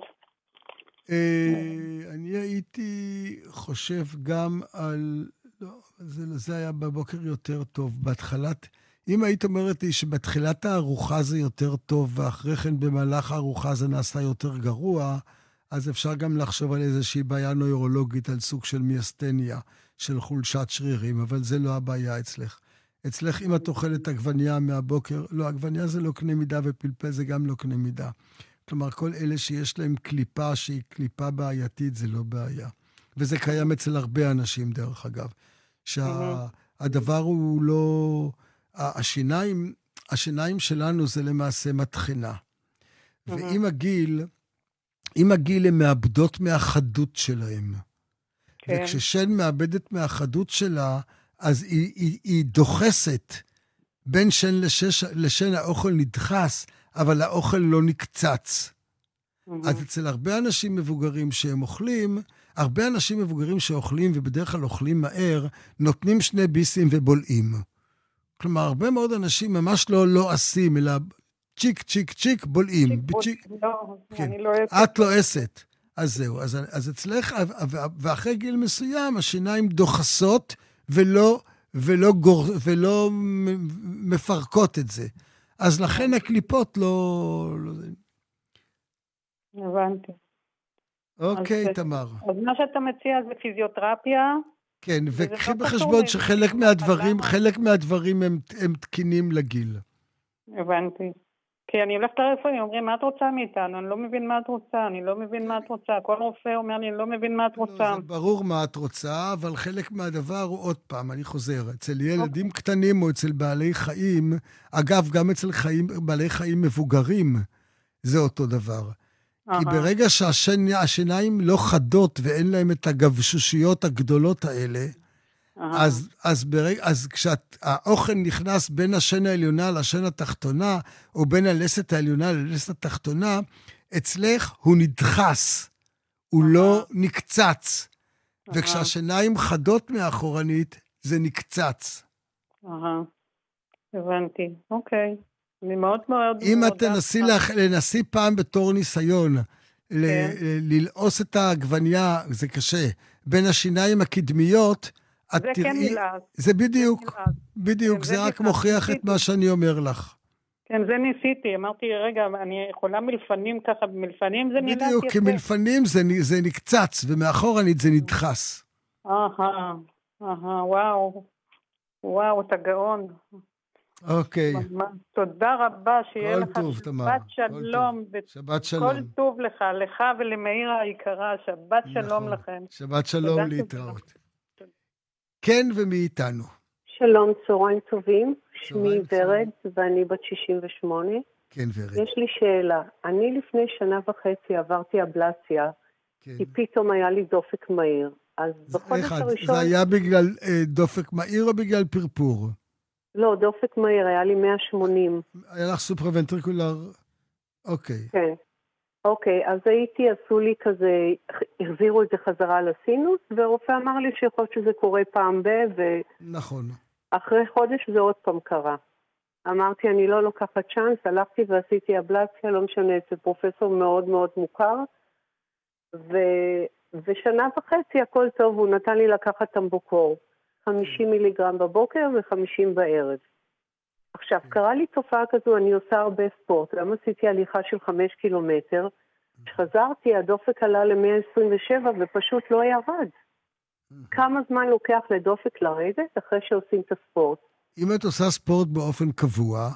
אני הייתי חושב גם על... לא, זה, זה היה בבוקר יותר טוב. בהתחלת, אם היית אומרת לי שבתחילת הארוחה זה יותר טוב, ואחרי כן במהלך הארוחה זה נעשה יותר גרוע, אז אפשר גם לחשוב על איזושהי בעיה נוירולוגית, על סוג של מיאסטניה, של חולשת שרירים, אבל זה לא הבעיה אצלך. אצלך, אם את אוכלת עגבניה מהבוקר, לא, עגבניה זה לא קנה מידה, ופלפל זה גם לא קנה מידה. כלומר, כל אלה שיש להם קליפה שהיא קליפה בעייתית, זה לא בעיה. וזה קיים אצל הרבה אנשים, דרך אגב. שהדבר הוא לא... השיניים, השיניים שלנו זה למעשה מתחינה. ועם הגיל, עם הגיל הן מאבדות מהחדות שלהם. וכששן מאבדת מהחדות שלה, אז היא, היא, היא דוחסת בין שן לשש, לשן האוכל נדחס, אבל האוכל לא נקצץ. אז אצל הרבה אנשים מבוגרים שהם אוכלים, הרבה אנשים מבוגרים שאוכלים, ובדרך כלל אוכלים מהר, נותנים שני ביסים ובולעים. כלומר, הרבה מאוד אנשים ממש לא לא עשים, אלא צ'יק, צ'יק, צ'יק, בולעים. צ'יק, בצ'יק... לא, כן. אני לא אעשת. את לא עשת. אז זהו. אז, אז אצלך, ואחרי גיל מסוים, השיניים דוחסות, ולא, ולא, גור, ולא מפרקות את זה. אז לכן הקליפות לא... לא... הבנתי. אוקיי, תמר. אז מה שאתה מציע זה פיזיותרפיה. כן, וקחי בחשבון שחלק מהדברים, חלק מהדברים הם, הם תקינים לגיל. הבנתי. כי אני הולכת לרפואה, אומרים, מה את רוצה מאיתנו? אני לא מבין מה את רוצה, אני לא מבין מה את רוצה. כל רופא אומר לי, אני לא מבין מה את רוצה. זה ברור מה את רוצה, אבל חלק מהדבר הוא עוד פעם, אני חוזר, אצל ילדים קטנים או אצל בעלי חיים, אגב, גם אצל חיים, בעלי חיים מבוגרים, זה אותו דבר. כי ברגע שהשיניים לא חדות ואין להם את הגבשושיות הגדולות האלה, אז, אז, ברג, אז כשהאוכל נכנס בין השן העליונה לשן התחתונה, או בין הלסת העליונה ללסת התחתונה, אצלך הוא נדחס, הוא לא נקצץ. וכשהשיניים חדות מאחורנית, זה נקצץ. הבנתי, אוקיי. אני מאוד מאוד... אם את תנסי לנסי פעם בתור ניסיון, ללעוס את העגבניה, זה קשה, בין השיניים הקדמיות, את זה תראי... כן נלעס. זה בדיוק, בדיוק, זה רק מוכיח את מה שאני אומר לך. כן, זה ניסיתי, אמרתי, רגע, אני יכולה מלפנים ככה, מלפנים זה נלעס יפה. בדיוק, כי מלפנים זה נקצץ, ומאחורנית זה נדחס. אהה, אהה, וואו, וואו, אתה גאון. אוקיי. תודה רבה, שיהיה לך שבת שלום. שבת שלום. כל טוב לך, לך ולמאיר היקרה, שבת שלום לכם. שבת שלום להתראות. כן ומי איתנו? שלום, צהריים טובים. שמי ורד ואני בת שישים ושמונה. כן ורד. יש לי שאלה. אני לפני שנה וחצי עברתי אבלציה, כי פתאום היה לי דופק מהיר. אז בחודש הראשון... זה היה בגלל דופק מהיר או בגלל פרפור? לא, דופק מהיר, היה לי מאה ושמונים. היה לך סופרוונטריקולר? אוקיי. כן. אוקיי, אז הייתי, עשו לי כזה, החזירו את זה חזרה לסינוס, והרופא אמר לי שיכול להיות שזה קורה פעם ב... ו... נכון. אחרי חודש זה עוד פעם קרה. אמרתי, אני לא לוקחת צ'אנס, הלכתי ועשיתי אבלציה, לא משנה, זה פרופסור מאוד מאוד מוכר, ו... ושנה וחצי הכל טוב, הוא נתן לי לקחת טמבוקור. חמישים מיליגרם בבוקר ו-חמישים בערב. עכשיו, קרה לי תופעה כזו, אני עושה הרבה ספורט, גם עשיתי הליכה של חמש קילומטר, כשחזרתי, הדופק עלה ל-מאה עשרים ושבע ופשוט לא ירד. כמה זמן לוקח לדופק לרדת אחרי שעושים את הספורט? אם את עושה ספורט באופן קבוע,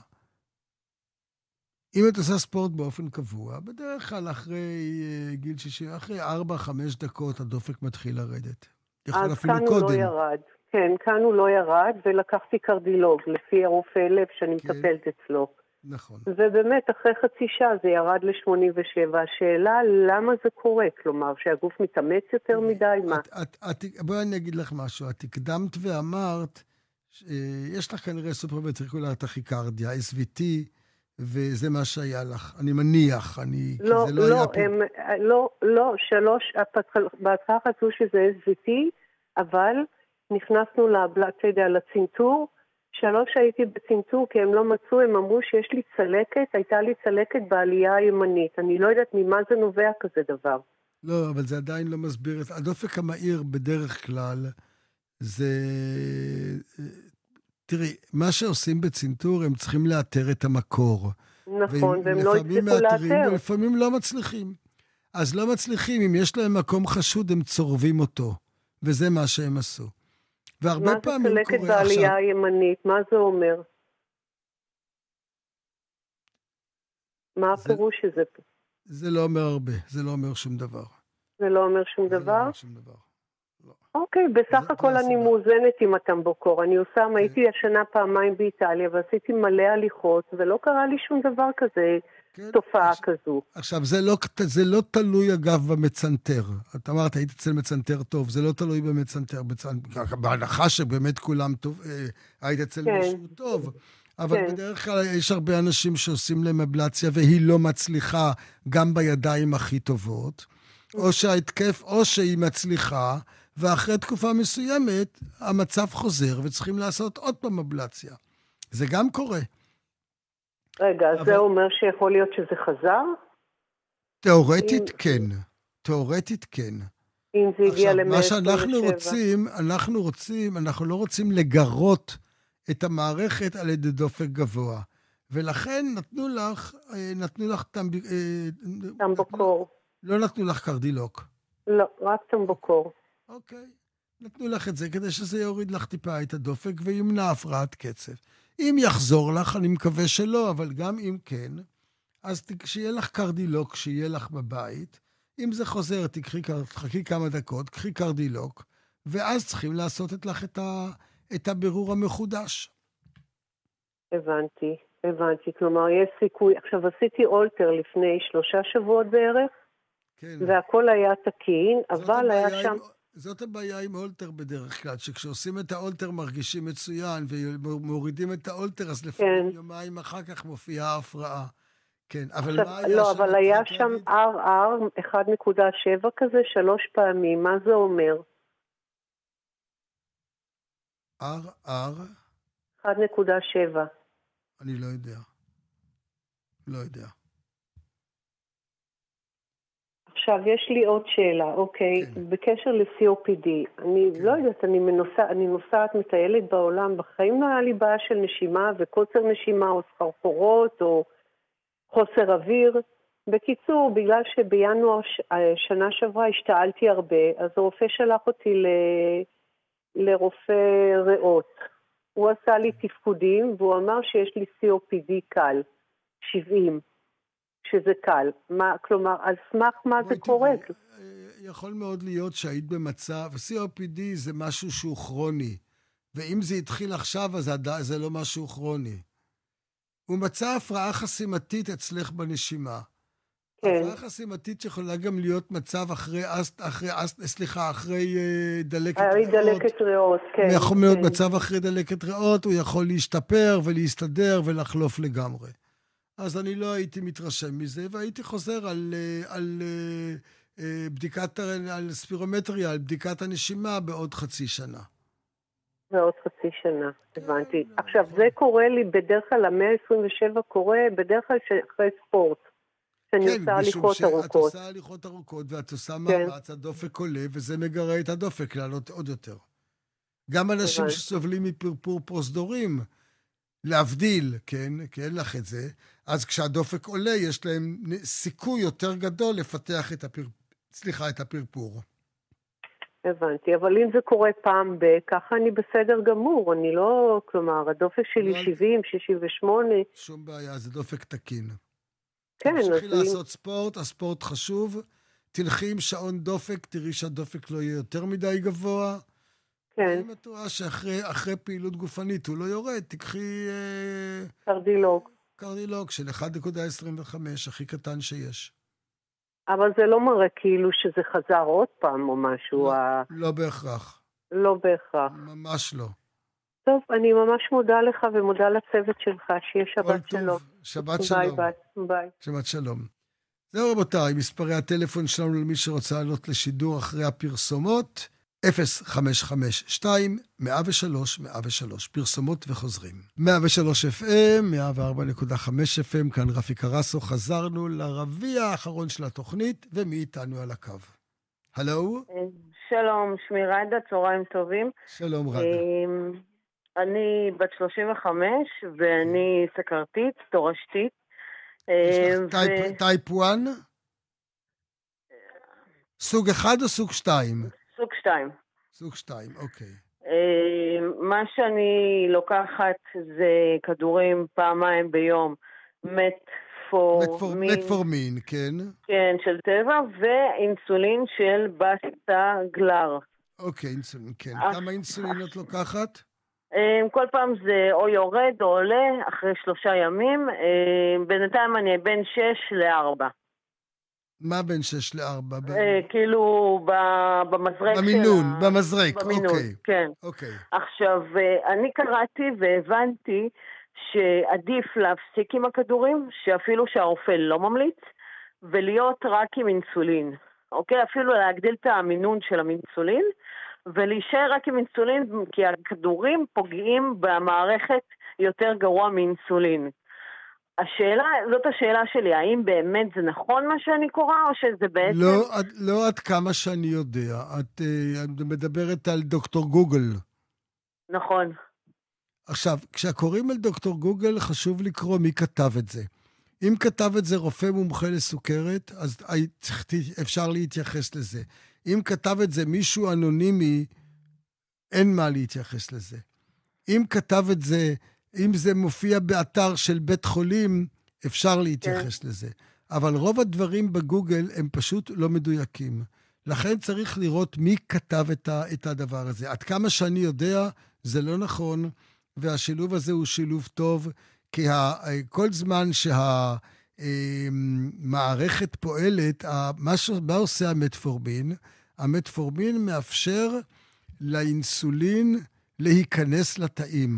אם את עושה ספורט באופן קבוע, בדרך כלל אחרי uh, גיל שישים, אחרי ארבע חמש דקות הדופק מתחיל לרדת. אז כאן הוא לא ירד. כן, כאן הוא לא ירד, ולקחתי קרדילוג, לפי הרופא לב שאני כן. מטפלת אצלו. נכון. ובאמת, אחרי חצי שעה זה ירד ל-שמונים ושבע. השאלה, למה זה קורה? כלומר, שהגוף מתאמץ יותר מדי, מה? את, את, את, בואי אני אגיד לך משהו. את הקדמת ואמרת, יש לך כנראה סופרוונטריקולר טכיקרדיה, אס וי טי, וזה מה שהיה לך. אני מניח, אני... לא, זה לא, לא, היה פה... הם, לא, לא, שלוש, בהתחלה חצו שזה אס וי טי, אבל... נכנסנו לבלטדה, לצנתור, שלוש הייתי בצנתור כי הם לא מצאו, הם אמרו שיש לי צלקת, הייתה לי צלקת בעלייה הימנית. אני לא יודעת ממה זה נובע כזה דבר. לא, אבל זה עדיין לא מסביר. הדופק המהיר בדרך כלל זה... תראי, מה שעושים בצנתור הם צריכים לאתר את המקור. נכון, והם לא הצליחו לאתר. ולפעמים לא מצליחים. אז לא מצליחים, אם יש להם מקום חשוד הם צורבים אותו. וזה מה שהם עשו. והרבה פעמים קורה עכשיו... מה זה צלקת בעלייה הימנית? מה זה אומר? מה הפירוש שזה? זה לא אומר הרבה, זה לא אומר שום דבר. זה לא אומר שום דבר? זה לא אומר שום דבר. אוקיי, בסך הכל אני מאוזנת עם הטמבוקור. אני עושה, הייתי השנה פעמיים באיטליה, ועשיתי מלא הליכות, ולא קרה לי שום דבר כזה, תופעה כזו. עכשיו, זה לא תלוי אגב במצנתר. את אמרת, היית אצל מצנתר טוב, זה לא תלוי במצנתר. בהנחה שבאמת כולם טוב, היית אצל מישהו טוב. אבל בדרך כלל יש הרבה אנשים שעושים להם אבלציה, והיא לא מצליחה גם בידיים הכי טובות, או שההתקף, או שהיא מצליחה, ואחרי תקופה מסוימת, המצב חוזר, וצריכים לעשות עוד פעם אבלציה. זה גם קורה. רגע, אז אבל... זה אומר שיכול להיות שזה חזר? תיאורטית אם... כן. תיאורטית כן. אם זה הגיע ל-מאה עשרים ושבע. מה שאנחנו רוצים, אנחנו רוצים, אנחנו לא רוצים לגרות את המערכת על ידי דופק גבוה. ולכן נתנו לך, נתנו לך טמבוקור. לא נתנו לך קרדילוק. לא, רק טמבוקור. אוקיי. נתנו לך את זה כדי שזה יוריד לך טיפה את הדופק וימנע הפרעת קצב. אם יחזור לך, אני מקווה שלא, אבל גם אם כן, אז כשיהיה לך קרדילוק, שיהיה לך בבית, אם זה חוזר, תקחי, תחכי כמה דקות, קחי קרדילוק, ואז צריכים לעשות את לך את, ה, את הבירור המחודש. הבנתי, הבנתי. כלומר, יש סיכוי. עכשיו, עשיתי אולטר לפני שלושה שבועות בערך, כן. והכל היה תקין, אבל היה שם... זאת הבעיה עם אולטר בדרך כלל, שכשעושים את האולטר מרגישים מצוין, ומורידים את האולטר, אז לפעמים כן. יומיים אחר כך מופיעה הפרעה. כן, אבל עכשיו, מה היה לא, שם? אבל היה שם אר אר אחת נקודה שבע כזה שלוש פעמים, מה זה אומר? אר אר? אחת נקודה שבע. אני לא יודע. לא יודע. עכשיו, יש לי עוד שאלה, אוקיי, כן. בקשר ל-סי או פי די, אני כן. לא יודעת, אני, מנוסע, אני נוסעת, מטיילת בעולם, בחיים לא היה לי בעיה של נשימה וקוצר נשימה או סחרחורות או חוסר אוויר. בקיצור, בגלל שבינואר ש... שנה שעברה השתעלתי הרבה, אז הרופא שלח אותי ל... לרופא ריאות. הוא עשה לי תפקודים והוא אמר שיש לי סי או פי די קל, שבעים. שזה קל. מה, כלומר, על סמך מה זה קורה? יכול מאוד להיות שהיית במצב, סי או פי די זה משהו שהוא כרוני, ואם זה התחיל עכשיו, אז זה לא משהו כרוני. הוא מצא הפרעה חסימתית אצלך בנשימה. כן. הפרעה חסימתית יכולה גם להיות מצב אחרי, אחרי, סליחה, אחרי דלקת ריאות. דלקת ריאות, כן. יכול להיות מצב אחרי דלקת ריאות, הוא יכול להשתפר ולהסתדר ולחלוף לגמרי. אז אני לא הייתי מתרשם מזה, והייתי חוזר על, על, על בדיקת, על ספירומטריה, על בדיקת הנשימה בעוד חצי שנה. בעוד חצי שנה, הבנתי. עכשיו, זה קורה לי בדרך כלל, ה-מאה עשרים ושבע קורה בדרך כלל אחרי ספורט, שאני עושה הליכות ארוכות. כן, משום שאת עושה הליכות ארוכות, ואת עושה מאמץ, הדופק עולה, וזה מגרה את הדופק לעלות עוד יותר. גם אנשים שסובלים מפרפור פרוזדורים, להבדיל, כן, כי אין לך את זה, אז כשהדופק עולה, יש להם סיכוי יותר גדול לפתח את הפר... סליחה, את הפרפור. הבנתי, אבל אם זה קורה פעם ב... ככה אני בסדר גמור, אני לא, כלומר, הדופק שלי לא... שבעים, שישים ושמונה. שום בעיה, זה דופק תקין. כן. תמשיכי לעשות ספורט, הספורט חשוב, תלכי עם שעון דופק, תראי שהדופק לא יהיה יותר מדי גבוה, כן. אני מטועה שאחרי אחרי פעילות גופנית הוא לא יורד, תקחי... קרדילוג. קרדילוג של אחת נקודה עשרים וחמש, הכי קטן שיש. אבל זה לא מראה כאילו שזה חזר עוד פעם או משהו. לא, ה... לא בהכרח. לא בהכרח. ממש לא. טוב, אני ממש מודה לך ומודה לצוות שלך, שיהיה שבת שלום. שבת שלום. ביי ביי. ביי. שבת שלום. זהו רבותיי, מספרי הטלפון שלנו למי שרוצה לעלות לשידור אחרי הפרסומות, אפס חמש חמש שתיים מאה ושלוש מאה ושלוש, פרסומות וחוזרים. מאה ושלוש אף אם, מאה וארבע נקודה חמש אף אם, כאן רפי קרסו, חזרנו לרביע האחרון של התוכנית, ומי איתנו על הקו? הלו? שלום, שמי רדה, צהריים טובים. שלום רדה. אני בת שלושים וחמש, ואני סכרתית, תורשתית. יש לך טייפ אחת? סוג אחד או סוג שתיים? סוג שתיים. סוג שתיים, אוקיי. מה שאני לוקחת זה כדורים פעמיים ביום, מטפורמין. מטפורמין, כן. כן, של טבע, ואינסולין של בסטגלר. אוקיי, אינסולין, כן. כמה אינסולין את לוקחת? כל פעם זה או יורד או עולה אחרי שלושה ימים. בינתיים אני בין שש לארבע. מה בין שש לארבע? כאילו במזרק. במינון, במזרק, אוקיי. כן. עכשיו, אני קראתי והבנתי שעדיף להפסיק עם הכדורים, שאפילו שהרופא לא ממליץ, ולהיות רק עם אינסולין. אוקיי? אפילו להגדיל את המינון של האינסולין, ולהישאר רק עם אינסולין, כי הכדורים פוגעים במערכת יותר גרוע מאינסולין. השאלה, זאת השאלה שלי, האם באמת זה נכון מה שאני קורא, או שזה בעצם... לא, לא עד כמה שאני יודע. את, את מדברת על דוקטור גוגל. נכון. עכשיו, כשקוראים על דוקטור גוגל, חשוב לקרוא מי כתב את זה. אם כתב את זה רופא מומחה לסוכרת, אז אפשר להתייחס לזה. אם כתב את זה מישהו אנונימי, אין מה להתייחס לזה. אם כתב את זה... אם זה מופיע באתר של בית חולים, אפשר להתייחס לזה. אבל רוב הדברים בגוגל הם פשוט לא מדויקים. לכן צריך לראות מי כתב את, ה, את הדבר הזה. עד כמה שאני יודע, זה לא נכון, והשילוב הזה הוא שילוב טוב, כי ה, כל זמן שהמערכת פועלת, מה, מה עושה המטפורמין? המטפורמין מאפשר לאינסולין להיכנס לתאים.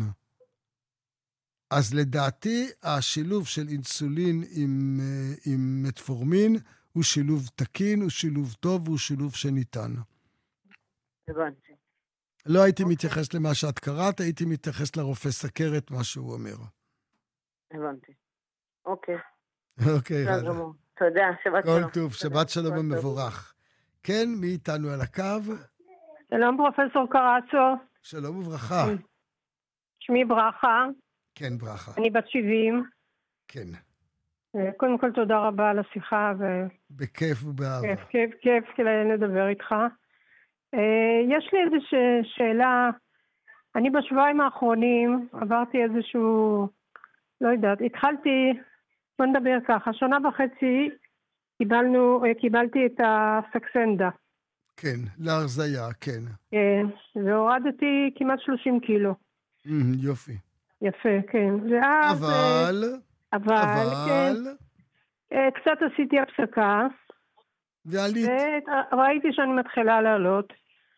אז לדעתי, השילוב של אינסולין עם, עם מטפורמין הוא שילוב תקין, הוא שילוב טוב, הוא שילוב שניתן. הבנתי. לא הייתי מתייחס למה שאת קראת, הייתי מתייחס לרופא סכרת, מה שהוא אומר. הבנתי. אוקיי. אוקיי, רדה. תודה, שבת שלום. כל טוב, שבת שלום ומבורך. כן, מי איתנו על הקו? שלום פרופסור קרצו. שלום וברכה. שמי ברכה. כן, ברכה. אני בת שבעים. כן. קודם כל תודה רבה על השיחה. ו... בכיף ובאהבה. כיף, כיף, כיף לדבר איתך. יש לי איזושהי שאלה. אני בשבועיים האחרונים עברתי איזשהו, לא יודעת, התחלתי, בוא נדבר ככה, שנה וחצי קיבלנו, קיבלתי את הסקסנדה. כן, להרזיה, כן. כן, והורדתי כמעט שלושים קילו. יופי. יפה, כן. ואז, אבל, אבל, אבל, כן, קצת עשיתי הפסקה. ועלית. וראיתי שאני מתחילה לעלות.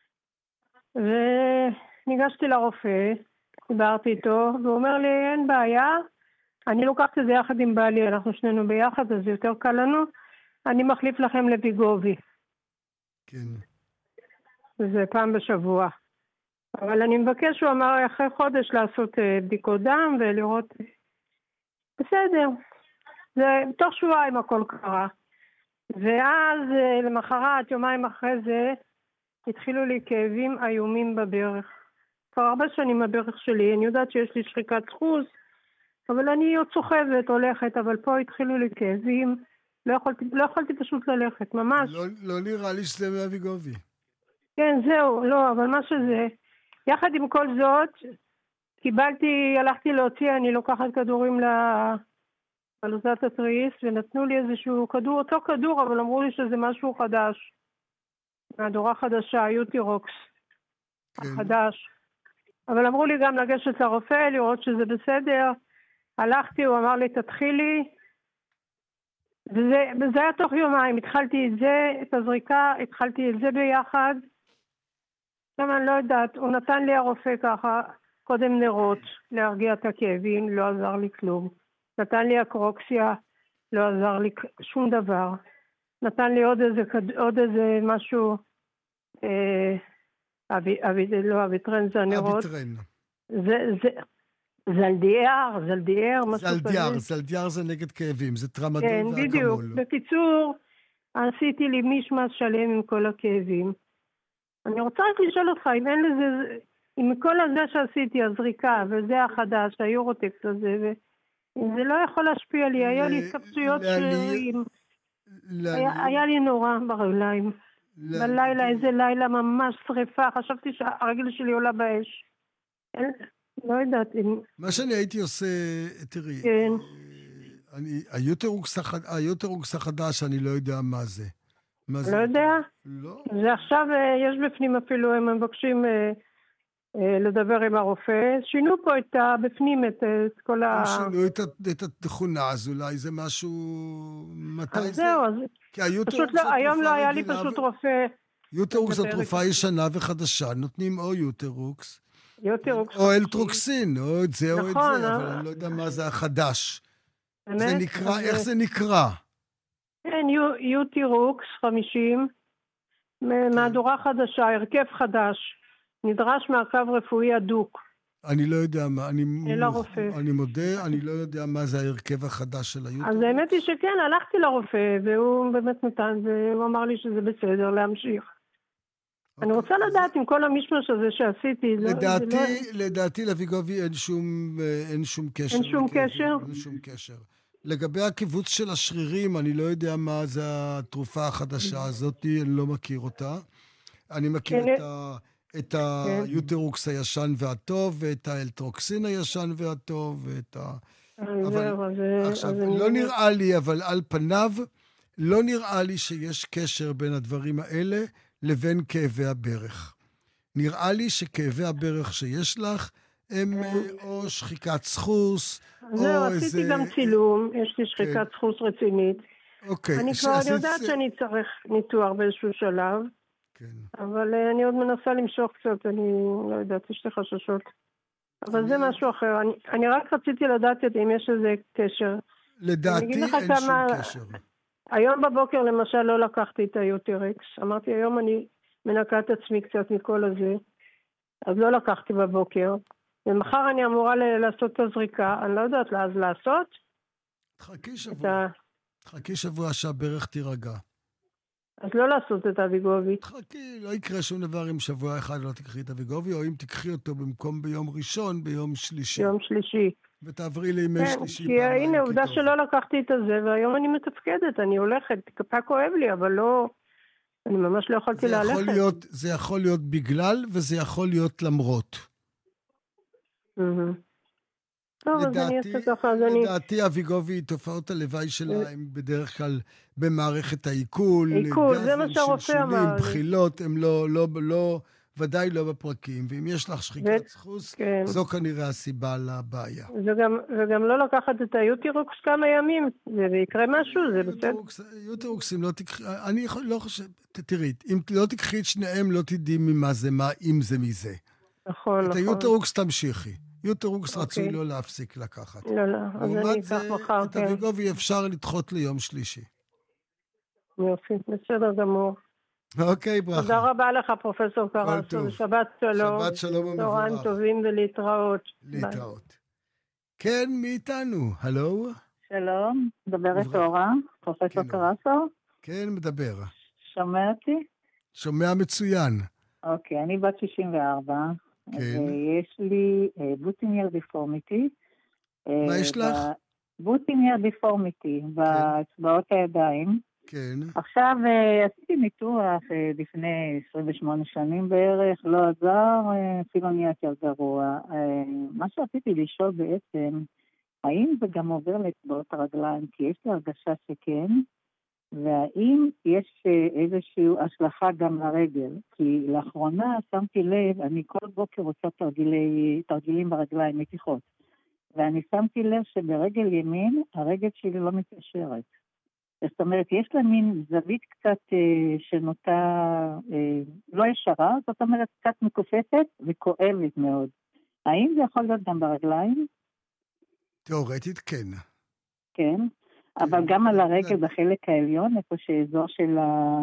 וניגשתי לרופא, דיברתי איתו, והוא אומר לי, אין בעיה, אני לוקחת את זה יחד עם בעלי, אנחנו שנינו ביחד, אז זה יותר קל לנו, אני מחליף לכם לביגובי. כן. זה פעם בשבוע. אבל אני מבקש, הוא אמר, אחרי חודש לעשות בדיקות דם ולראות, בסדר. זה תוך שבועיים הכל קרה. ואז למחרת, יומיים אחרי זה, התחילו לי כאבים איומים בברך. כבר הרבה שנים הברך שלי, אני יודעת שיש לי שחיקת סחוס, אבל אני עוד סוחבת, הולכת, אבל פה התחילו לי כאבים, לא יכולתי, לא יכולתי פשוט ללכת, ממש. לא, לא נראה לי שזה מהביגובי. כן, זהו, לא, אבל מה שזה, יחד עם כל זאת, קיבלתי, הלכתי להוציא, אני לוקחת כדורים לעלוזת התריס, ונתנו לי איזשהו כדור, אותו כדור, אבל אמרו לי שזה משהו חדש. מהדורה חדשה, יוטירוקס, כן. החדש. אבל אמרו לי גם לגשת לרופא, לראות שזה בסדר. הלכתי, הוא אמר לי, תתחילי. וזה, וזה היה תוך יומיים, התחלתי את זה, את הזריקה, התחלתי את זה ביחד. למה אני לא יודעת, הוא נתן לי הרופא ככה, קודם נרות, להרגיע את הכאבים, לא עזר לי כלום. נתן לי אקרוקסיה, לא עזר לי שום דבר. נתן לי עוד איזה, עוד איזה משהו, אה, אבי, אבי, לא אביטרן, זה הנרות. אביטרן. זה, זה, זלדיאר, זלדיאר, משהו כזה. זלדיאר, זלדיאר זה נגד כאבים, זה טרמדול כן, והקמול. כן, בדיוק. בקיצור, עשיתי לי מישמש שלם עם כל הכאבים. אני רוצה רק לשאול אותך, אם אין לזה, עם כל הזה שעשיתי, הזריקה, וזה החדש, היורוטקס הזה, וזה לא יכול להשפיע לי, היה לי התקפצויות שרירים. היה לי נורא ברגליים. בלילה, איזה לילה ממש שריפה, חשבתי שהרגל שלי עולה באש. לא יודעת אם... מה שאני הייתי עושה, תראי, היוטרוקס החדש, אני לא יודע מה זה. לא יודע? לא. זה עכשיו, יש בפנים אפילו, הם מבקשים לדבר עם הרופא, שינו פה את בפנים, את כל ה... הם שינו את התכונה, אז אולי זה משהו... מתי זה? זהו, אז... פשוט היום לא היה לי פשוט רופא... יוטרוקס זו תרופה ישנה וחדשה, נותנים או יוטרוקס, יוטרוקס. או אלטרוקסין, או את זה או את זה, אבל אני לא יודע מה זה החדש. זה נקרא, איך זה נקרא? כן, יוטרוקס חמישים, מהדורה חדשה, הרכב חדש. נדרש מעקב רפואי הדוק. אני לא יודע מה, אני, לרופא. אני מודה, אני לא יודע מה זה ההרכב החדש של היוטרוקס. אז האמת היא שכן, הלכתי לרופא, והוא באמת נתן, והוא אמר לי שזה בסדר, להמשיך. אני רוצה לדעת עם כל המשמש הזה שעשיתי. לדעתי, לדעתי לויגובי אין שום, אין שום קשר. אין שום קשר? אין שום קשר. לגבי הקיבוץ של השרירים, אני לא יודע מה זה התרופה החדשה הזאת, אני לא מכיר אותה. אני מכיר את ה... את היוטרוקס הישן והטוב, ואת האלטרוקסין הישן והטוב, ואת ה... עכשיו, לא נראה לי, אבל על פניו, לא נראה לי שיש קשר בין הדברים האלה לבין כאבי הברך. נראה לי שכאבי הברך שיש לך, הם או שחיקת סחוס, או איזה... זהו, עשיתי גם צילום, יש לי שחיקת סחוס רצינית. אוקיי. אני כבר יודעת שאני צריך ניתוח באיזשהו שלב. כן. אבל אני עוד מנסה למשוך קצת, אני לא יודעת, יש לי חששות. אבל זה משהו אחר. אני, אני רק רציתי לדעת אם יש איזה קשר. לדעתי אין כמה... שום קשר. היום בבוקר למשל לא לקחתי את היוטרקס. אמרתי, היום אני מנקה את עצמי קצת מכל הזה. אז לא לקחתי בבוקר. ומחר אני אמורה ל- לעשות את הזריקה, אני לא יודעת אז לעשות. תחכי שבוע. תחכי שבוע שהברך תירגע. אז לא לעשות את אביגובי. תחכי, לא יקרה שום דבר אם שבוע אחד לא תקחי את אביגובי, או אם תקחי אותו במקום ביום ראשון, ביום שלישי. ביום שלישי. ותעברי לימי כן, שלישי כי פעמיים. הנה, עובדה שלא לקחתי את הזה, והיום אני מתפקדת, אני הולכת, כפה כואב לי, אבל לא, אני ממש לא יכולתי זה ללכת. יכול להיות, זה יכול להיות בגלל, וזה יכול להיות למרות. טוב, אז אני אעשה ככה, אז אני... לדעתי אביגובי, תופעות הלוואי שלה הם בדרך כלל במערכת העיכול, עיכול, זה מה שהרופא אמר לי. בחילות, הם לא, לא, לא, ודאי לא בפרקים, ואם יש לך שחיקת סחוס, זו כנראה הסיבה לבעיה. וגם לא לקחת את היוטירוקס כמה ימים, ויקרה משהו, זה בסדר. יוטירוקסים לא תקחי, אני לא חושב, תראי, אם לא תקחי את שניהם, לא תדעי ממה זה מה, אם זה מזה. נכון, נכון. את היוטירוקס תמשיכי. יוטירוקס רצוי לא להפסיק לקחת. לא, לא, אז אני אקח מחר, כן. את אביגובי אפשר לדחות ליום שלישי. יופי, בסדר גמור. אוקיי, ברכה. תודה רבה לך, פרופסור קרסו, שבת שלום. שבת שלום ומבורך. צהריים טובים ולהתראות. להתראות. כן, מי איתנו? הלו? שלום, מדברת אורה, פרופסור קרסו. כן, מדבר. שומע אותי? שומע מצוין. אוקיי, אני בת שישים וארבע. כן. ויש לי בוטינייר דיפורמיטי. מה יש לך? בוטינייר דיפורמיטי, באצבעות הידיים. כן. עכשיו עשיתי ניתוח לפני עשרים ושמונה שנים בערך, לא עזר, אפילו נהיה יותר גרוע. מה שרציתי לשאול בעצם, האם זה גם עובר לאצבעות הרגליים? כי יש לי הרגשה שכן. והאם יש איזושהי השלכה גם לרגל? כי לאחרונה שמתי לב, אני כל בוקר עושה תרגילי, תרגילים ברגליים, מתיחות. ואני שמתי לב שברגל ימין, הרגל שלי לא מתיישרת. זאת אומרת, יש לה מין זווית קצת אה, שנוטה אה, לא ישרה, זאת אומרת, קצת מקופפת וכואבת מאוד. האם זה יכול להיות גם ברגליים? תיאורטית, כן. כן. אבל גם על הרגל בחלק העליון, איפה שאזור של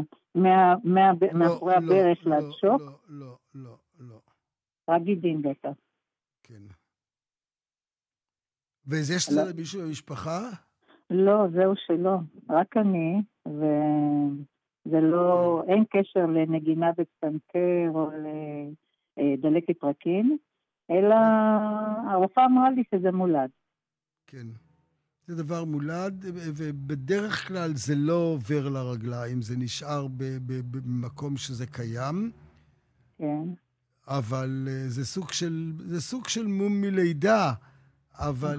מאחורי הברך לדשוק? לא, לא, לא, לא. רק גידים בטח. כן. וזה יש לזה למישהו במשפחה? לא, זהו שלא. רק אני, וזה לא, אין קשר לנגינה בפסנתר או לדלקת רקים, אלא הרופאה אמרה לי שזה מולד. כן. זה דבר מולד, ובדרך כלל זה לא עובר לרגליים, זה נשאר במקום שזה קיים. כן. אבל זה סוג של, זה סוג של מום מלידה, אבל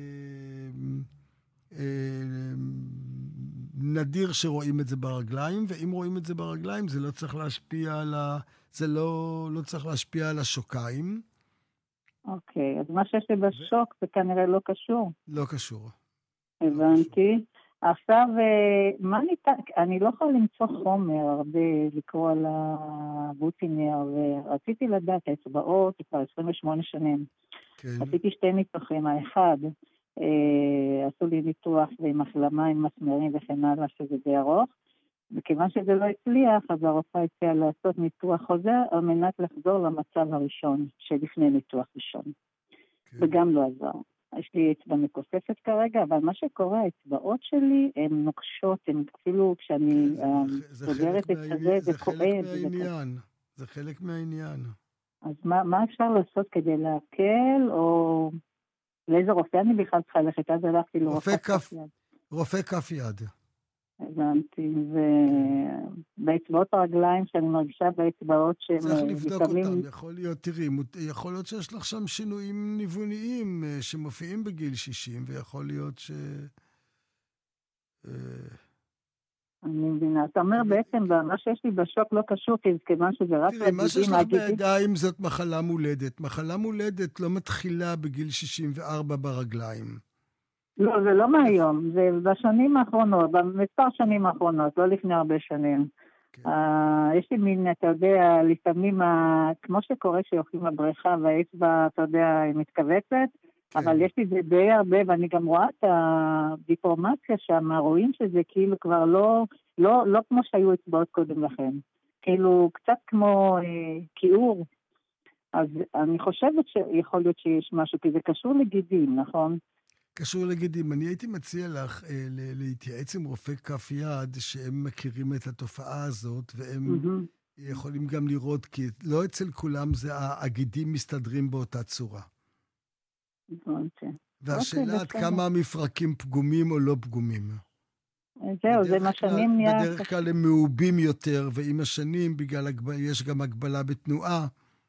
נדיר שרואים את זה ברגליים, ואם רואים את זה ברגליים, זה לא צריך להשפיע על ה... זה לא, לא צריך להשפיע על השוקיים. אוקיי, אז מה שיש לי בשוק זה כנראה לא קשור. לא קשור. הבנתי. עכשיו, מה ניתן, אני לא יכולה למצוא חומר הרבה לקרוא על הבוטינייר, ורציתי לדעת, האצבעות, כבר עשרים ושמונה שנים. כן. עשיתי שתי ניתוחים, האחד, אה, עשו לי ניתוח ועם החלמה, עם מסמרים וכן הלאה, שזה די ארוך, וכיוון שזה לא הצליח, אז הרופאה הציעה לעשות ניתוח חוזר, על מנת לחזור למצב הראשון, שלפני ניתוח ראשון. כן. וגם לא עזר. יש לי אצבע מקופפת כרגע, אבל מה שקורה, האצבעות שלי הן נוקשות, הן אפילו כשאני סוגרת את זה, זה כואב. זה חלק מהעניין. אז מה, מה אפשר לעשות כדי להקל, או לאיזה רופא אני בכלל צריכה ללכת? אז הלכתי לרופא כף יד. רופא כף יד. הבנתי, ובאצבעות הרגליים שאני מרגישה באצבעות שהן... צריך לבדוק אותם, יכול להיות, תראי, יכול להיות שיש לך שם שינויים ניווניים שמופיעים בגיל שישים, ויכול להיות ש... אני מבינה, אתה אומר בעצם, מה שיש לי בשוק לא קשור, כי כיוון שזה רק... תראי, מה שיש לך בידיים זאת מחלה מולדת. מחלה מולדת לא מתחילה בגיל שישים וארבע ברגליים. לא, זה לא מהיום, זה בשנים האחרונות, במספר שנים האחרונות, לא לפני הרבה שנים. Okay. Uh, יש לי מין, אתה יודע, לפעמים, uh, כמו שקורה שיוחים לבריכה, והאצבע, אתה יודע, היא מתכווצת, okay. אבל יש לי זה די הרבה, ואני גם רואה את הדיפורמציה שם, רואים שזה כאילו כבר לא, לא, לא כמו שהיו אצבעות קודם לכן. כאילו, קצת כמו uh, כיעור. אז אני חושבת שיכול להיות שיש משהו, כי זה קשור לגידים, נכון? קשור לגידים. אני הייתי מציע לך אה, להתייעץ עם רופא כף יד, שהם מכירים את התופעה הזאת, והם mm-hmm. יכולים גם לראות, כי לא אצל כולם זה הגידים מסתדרים באותה צורה. אוקיי. והשאלה עד כמה המפרקים פגומים או לא פגומים. זהו, זה מה שנים נהיה... בדרך כלל הם מעובים יותר, ועם השנים, בגלל יש גם הגבלה בתנועה.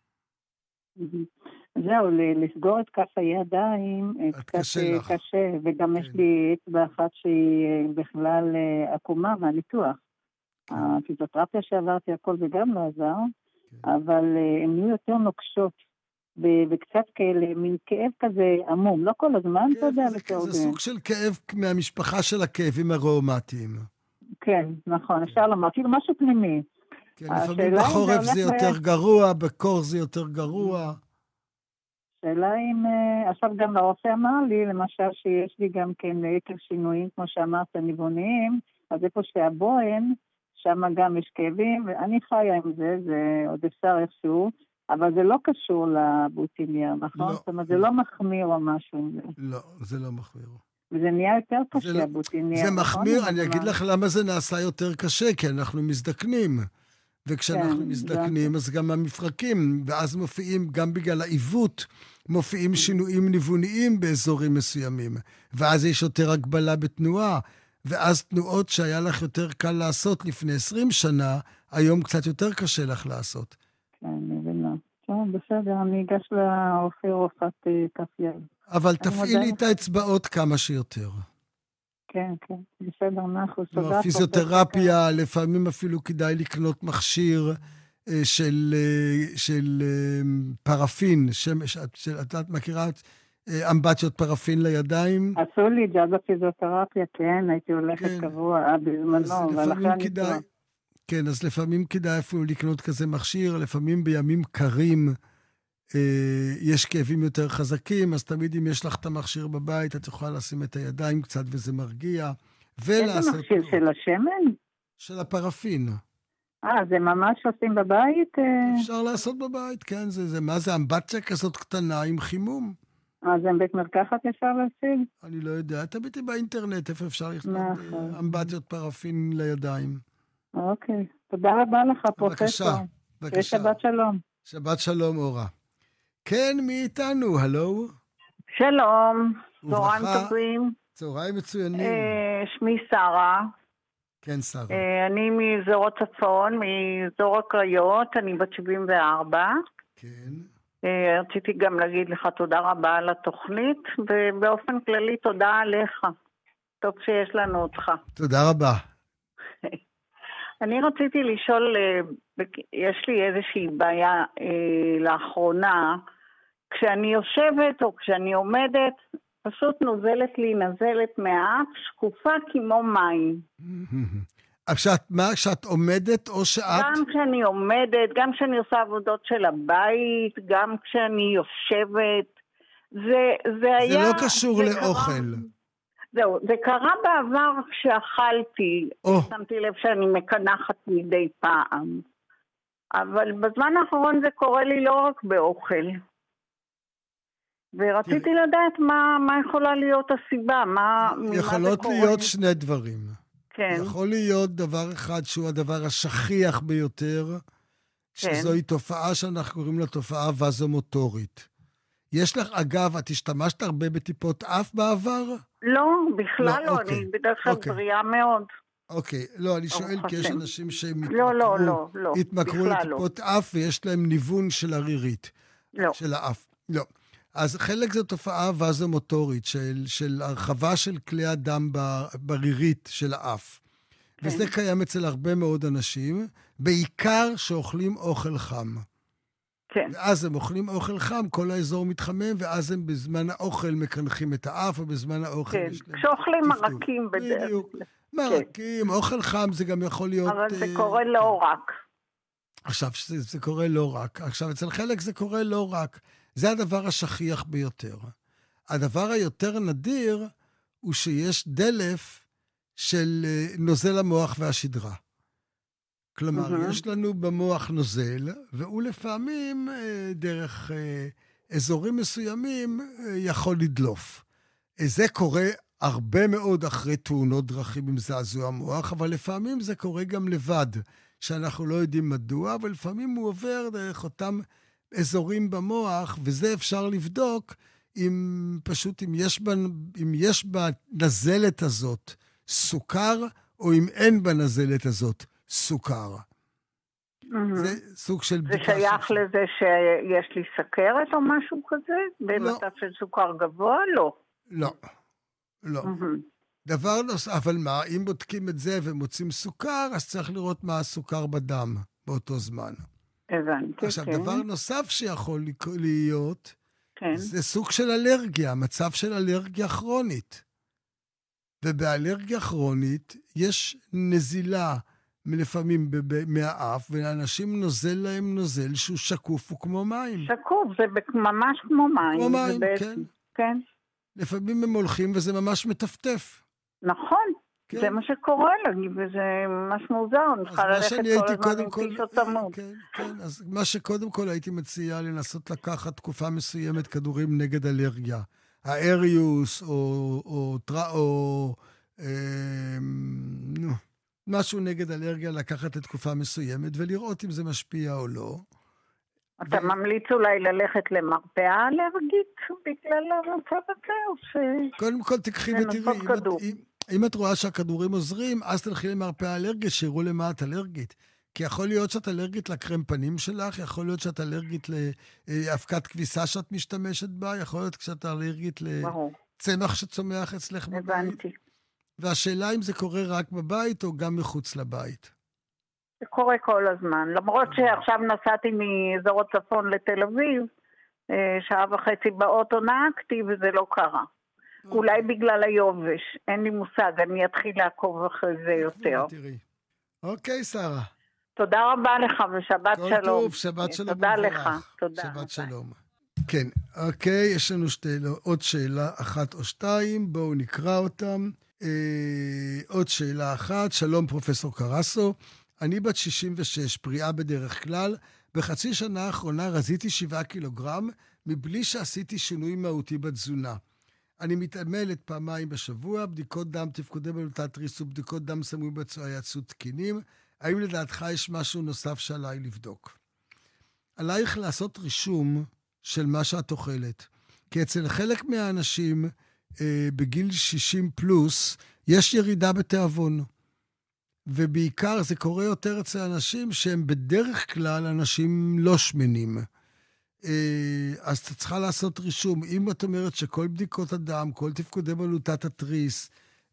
זהו, לסגור את כף הידיים, קצת קשה, וגם יש לי אצבע אחת שהיא בכלל עקומה מהניתוח. הפיזיותרפיה שעברתי הכל זה גם לא עזר, אבל הן נהיו יותר נוקשות, וקצת כאלה, מין כאב כזה עמום, לא כל הזמן, אתה יודע. זה סוג של כאב מהמשפחה של הכאבים הראומטיים. כן, נכון, אפשר לומר, כאילו משהו פנימי. לפעמים בחורף זה יותר גרוע, בקור זה יותר גרוע. שאלה אם, עכשיו גם הרופא אמר לי, למשל שיש לי גם כן עקב שינויים, כמו שאמרת, ניווניים, אז איפה שהבוהן, שם גם יש כאבים, ואני חיה עם זה, זה עוד אפשר איכשהו, אבל זה לא קשור לבוטימיה, נכון? זאת אומרת, זה לא מחמיר או משהו עם זה. לא, זה לא מחמיר. וזה נהיה יותר קשה, הבוטימיה. זה מחמיר, אני אגיד לך למה זה נעשה יותר קשה, כי אנחנו מזדקנים. וכשאנחנו מזדקנים, אז גם המפרקים, ואז מופיעים, גם בגלל העיוות, מופיעים שינויים ניווניים באזורים מסוימים. ואז יש יותר הגבלה בתנועה, ואז תנועות שהיה לך יותר קל לעשות לפני עשרים שנה, היום קצת יותר קשה לך לעשות. כן, אני מבינה. כן, בסדר, אני אגש לרופא רופאת כף יד. אבל תפעילי את האצבעות כמה שיותר. כן, כן, בסדר, אנחנו סוגר. פיזיותרפיה, לפעמים אפילו כדאי לקנות מכשיר של, של פרפין, שמש, את מכירה אמבטיות פרפין לידיים? עשו לי ג'אז הפיזיותרפיה, כן, הייתי הולכת כן. קבוע בזמנו, אבל אחרי כדאי, אני... כן, אז לפעמים כדאי אפילו לקנות כזה מכשיר, לפעמים בימים קרים, יש כאבים יותר חזקים, אז תמיד אם יש לך את המכשיר בבית, את יכולה לשים את הידיים קצת וזה מרגיע. איזה מכשיר של השמן? של הפרפין. אה, זה ממש עושים בבית? אפשר לעשות בבית, כן. זה, זה, מה זה, אמבטיה כזאת קטנה עם חימום. אה, זה בית מרקחת אפשר להשיג? אני לא יודע, תביאי באינטרנט איפה אפשר לכתוב אמבטיות פרפין לידיים. אוקיי, תודה רבה לך, פרופסור. בבקשה, בבקשה. שבת שלום. שבת שלום, אורה. כן, מי איתנו? הלו? שלום, צהריים טובים. צהריים מצוינים. שמי שרה. כן, שרה. אני מאזור הצפון, מאזור הקריות, אני בת שבעים וארבע. כן. רציתי גם להגיד לך תודה רבה על התוכנית, ובאופן כללי תודה עליך. טוב שיש לנו אותך. תודה רבה. אני רציתי לשאול, יש לי איזושהי בעיה לאחרונה, כשאני יושבת או כשאני עומדת, פשוט נוזלת לי נזלת מהאף, שקופה כמו מים. עכשיו, מה, כשאת עומדת או שאת... גם כשאני עומדת, גם כשאני עושה עבודות של הבית, גם כשאני יושבת, זה, זה היה... זה לא קשור זה לאוכל. קרה, זהו, זה קרה בעבר כשאכלתי, oh. שמתי לב שאני מקנחת מדי פעם. אבל בזמן האחרון זה קורה לי לא רק באוכל. ורציתי לדעת מה, מה יכולה להיות הסיבה, מה... יכולות להיות שני דברים. כן. יכול להיות דבר אחד שהוא הדבר השכיח ביותר, כן. שזוהי תופעה שאנחנו קוראים לה תופעה וזומוטורית. יש לך, אגב, את השתמשת הרבה בטיפות אף בעבר? לא, בכלל לא, לא אוקיי. אני בדרך כלל אוקיי. בריאה מאוד. אוקיי, לא, אני שואל כי יש אנשים שהם לא, לא, לא, לא, התמכרו לטיפות לא. אף ויש להם ניוון של הרירית. לא. של האף. לא. אז חלק זו תופעה וזומוטורית של, של הרחבה של כלי הדם ברירית של האף. כן. וזה קיים אצל הרבה מאוד אנשים, בעיקר שאוכלים אוכל חם. כן. ואז הם אוכלים אוכל חם, כל האזור מתחמם, ואז הם בזמן האוכל מקנחים את האף, ובזמן האוכל... כן, כשאוכלים מרקים בדרך. בדיוק. מרקים, כן. אוכל חם זה גם יכול להיות... אבל זה uh, קורה לא רק. עכשיו, זה, זה קורה לא רק. עכשיו, אצל חלק זה קורה לא רק. זה הדבר השכיח ביותר. הדבר היותר נדיר הוא שיש דלף של נוזל המוח והשדרה. כלומר, Mhm. יש לנו במוח נוזל, והוא לפעמים אה, דרך אה, אזורים מסוימים אה, יכול לדלוף. אה, זה קורה הרבה מאוד אחרי תאונות דרכים עם זעזוע מוח, אבל לפעמים זה קורה גם לבד, שאנחנו לא יודעים מדוע, אבל לפעמים הוא עובר דרך אותם אזורים במוח, וזה אפשר לבדוק אם פשוט, אם יש, בה, אם יש בנזלת הזאת סוכר, או אם אין בנזלת הזאת סוכר. Mhm. זה סוג של זה בדיקה. שייך של... לזה שיש לי סכרת או משהו כזה? במצב של סוכר גבוה? לא. לא. לא. Mhm. דבר נוסף, אבל מה, אם בודקים את זה ומוצאים סוכר, אז צריך לראות מה הסוכר בדם באותו זמן. הבנתי, עכשיו, כן. דבר נוסף שיכול להיות, כן. זה סוג של אלרגיה, מצב של אלרגיה כרונית. ובאלרגיה כרונית יש נזילה לפעמים מהאף, ולאנשים נוזל להם נוזל שהוא שקוף וכמו מים. שקוף, זה ממש כמו מים. כמו מים, בעצם, כן. כן. לפעמים הם הולכים וזה ממש מטפטף. נכון, כן. זה מה שקורה לי, וזה ממש מוזר, אני צריכה ללכת כל הזמן עם פישות עמוד. כן, כן, אז מה שקודם כל הייתי מציע לנסות לקחת תקופה מסוימת כדורים נגד אלרגיה. האריוס או, או, או, או אה, נו, משהו נגד אלרגיה לקחת לתקופה מסוימת ולראות אם זה משפיע או לא. אתה ו... ממליץ אולי ללכת למרפאה אלרגית בגלל המצב הזה או ש... קודם כל תקחי ותראי, אם את, אם, אם את רואה שהכדורים עוזרים, אז תלכי למרפאה אלרגית, שיראו למה את אלרגית. כי יכול להיות שאת אלרגית לקרם פנים שלך, יכול להיות שאת אלרגית לאבקת כביסה שאת משתמשת בה, יכול להיות שאת אלרגית לצמח שצומח אצלך בבית. הבנתי. והשאלה אם זה קורה רק בבית או גם מחוץ לבית. זה קורה כל הזמן. למרות שעכשיו נסעתי מאזור הצפון לתל אביב, שעה וחצי באוטו נהגתי וזה לא קרה. אולי בגלל היובש. אין לי מושג, אני אתחיל לעקוב אחרי זה יותר. אוקיי, שרה. תודה רבה לך ושבת שלום. כל טוב, שבת שלום. תודה לך. תודה. שבת שלום. כן, אוקיי, יש לנו עוד שאלה אחת או שתיים, בואו נקרא אותם. עוד שאלה אחת, שלום פרופסור קרסו, אני בת שישים ושש, פריאה בדרך כלל, בחצי שנה האחרונה רזיתי שבעה קילוגרם, מבלי שעשיתי שינוי מהותי בתזונה. אני מתעמלת פעמיים בשבוע, בדיקות דם, תפקודי בלוטת ריס ובדיקות דם סמוי בצועה יצאו תקינים. האם לדעתך יש משהו נוסף שעליי לבדוק? עלייך לעשות רישום של מה שאת אוכלת. כי אצל חלק מהאנשים אה, בגיל שישים פלוס, יש ירידה בתיאבון. ובעיקר זה קורה יותר אצל אנשים שהם בדרך כלל אנשים לא שמנים. אז אתה צריכה לעשות רישום. אם את אומרת שכל בדיקות הדם, כל תפקודי בלוטת התריס,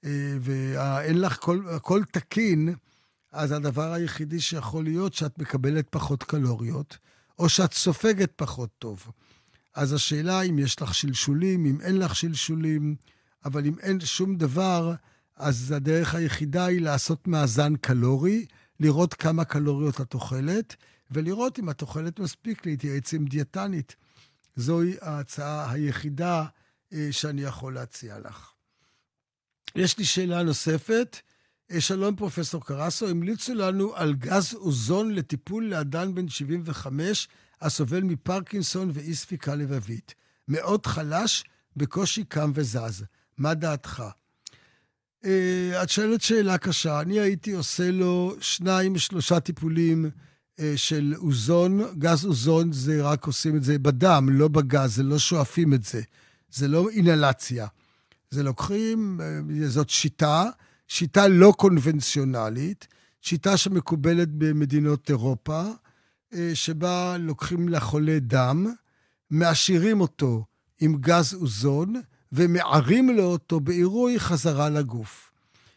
ואין לך כל, כל תקין, אז הדבר היחידי שיכול להיות שאת מקבלת פחות קלוריות, או שאת סופגת פחות טוב. אז השאלה אם יש לך שלשולים, אם אין לך שלשולים, אבל אם אין שום דבר, אז הדרך היחידה היא לעשות מאזן קלורי, לראות כמה קלוריות את אוכלת, ולראות אם את אוכלת מספיק להתייעץ עם דיאטנית. זוהי ההצעה היחידה אה, שאני יכול להציע לך. יש לי שאלה נוספת. אה, שלום פרופסור קרסו, המליצו לנו על גז אוזון לטיפול לאדם בן שבעים וחמש, הסובל מפרקינסון ואי ספיקה לבבית. מאוד חלש, בקושי קם וזז. מה דעתך? Uh, את שואלת שאלה קשה. אני הייתי עושה לו שניים, שלושה טיפולים uh, של אוזון. גז אוזון זה רק עושים את זה בדם, לא בגז, זה לא שואפים את זה. זה לא אינהלציה. זה לוקחים, uh, זאת שיטה, שיטה לא קונבנציונלית, שיטה שמקובלת במדינות אירופה, uh, שבה לוקחים לחולה דם, מעשירים אותו עם גז אוזון, ומערים לו אותו בעירוי חזרה לגוף.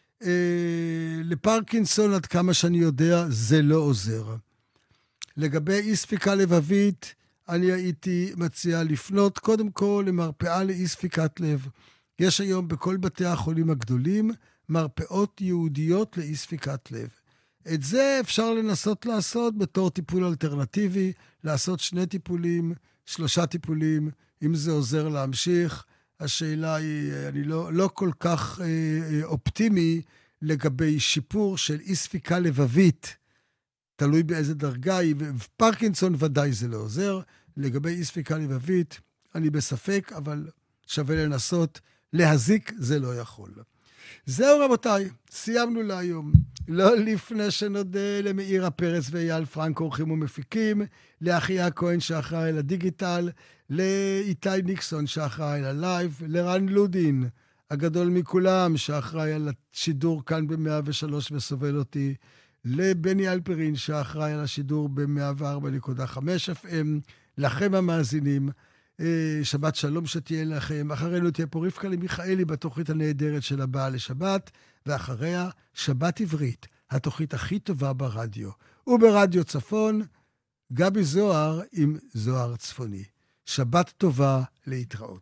אה, לפרקינסון, עד כמה שאני יודע, זה לא עוזר. לגבי אי ספיקה לבבית, אני הייתי מציע לפנות קודם כל למרפאה לאי ספיקת לב. יש היום בכל בתי החולים הגדולים מרפאות ייעודיות לאי ספיקת לב. את זה אפשר לנסות לעשות בתור טיפול אלטרנטיבי, לעשות שני טיפולים, שלושה טיפולים, אם זה עוזר להמשיך. השאלה היא, אני לא, לא כל כך אה, אופטימי לגבי שיפור של אי ספיקה לבבית תלוי באיזה דרגה היא, ופרקינסון ודאי זה לא עוזר. לגבי אי ספיקה לבבית, אני בספק, אבל שווה לנסות. להזיק זה לא יכול. זהו רבותיי, סיימנו להיום. לא לפני שנודה למאירה פרץ ואייל פרנק, עורכים ומפיקים, לאחיה כהן שאחראי על הדיגיטל, לאיתי ניקסון שאחראי על הלייב, לרן לודין, הגדול מכולם, שאחראי על השידור כאן ב-מאה ושלוש וסובל אותי, לבני אלפרין שאחראי על השידור ב-מאה וארבע נקודה חמש אף אם, לכם המאזינים, שבת שלום שתהיה לכם. אחרינו תהיה פה רבקה למיכאלי בתוכנית הנהדרת של הבאה לשבת, ואחריה שבת עברית, התוכנית הכי טובה ברדיו. וברדיו צפון, גבי זוהר עם זוהר צפוני. שבת טובה, להתראות.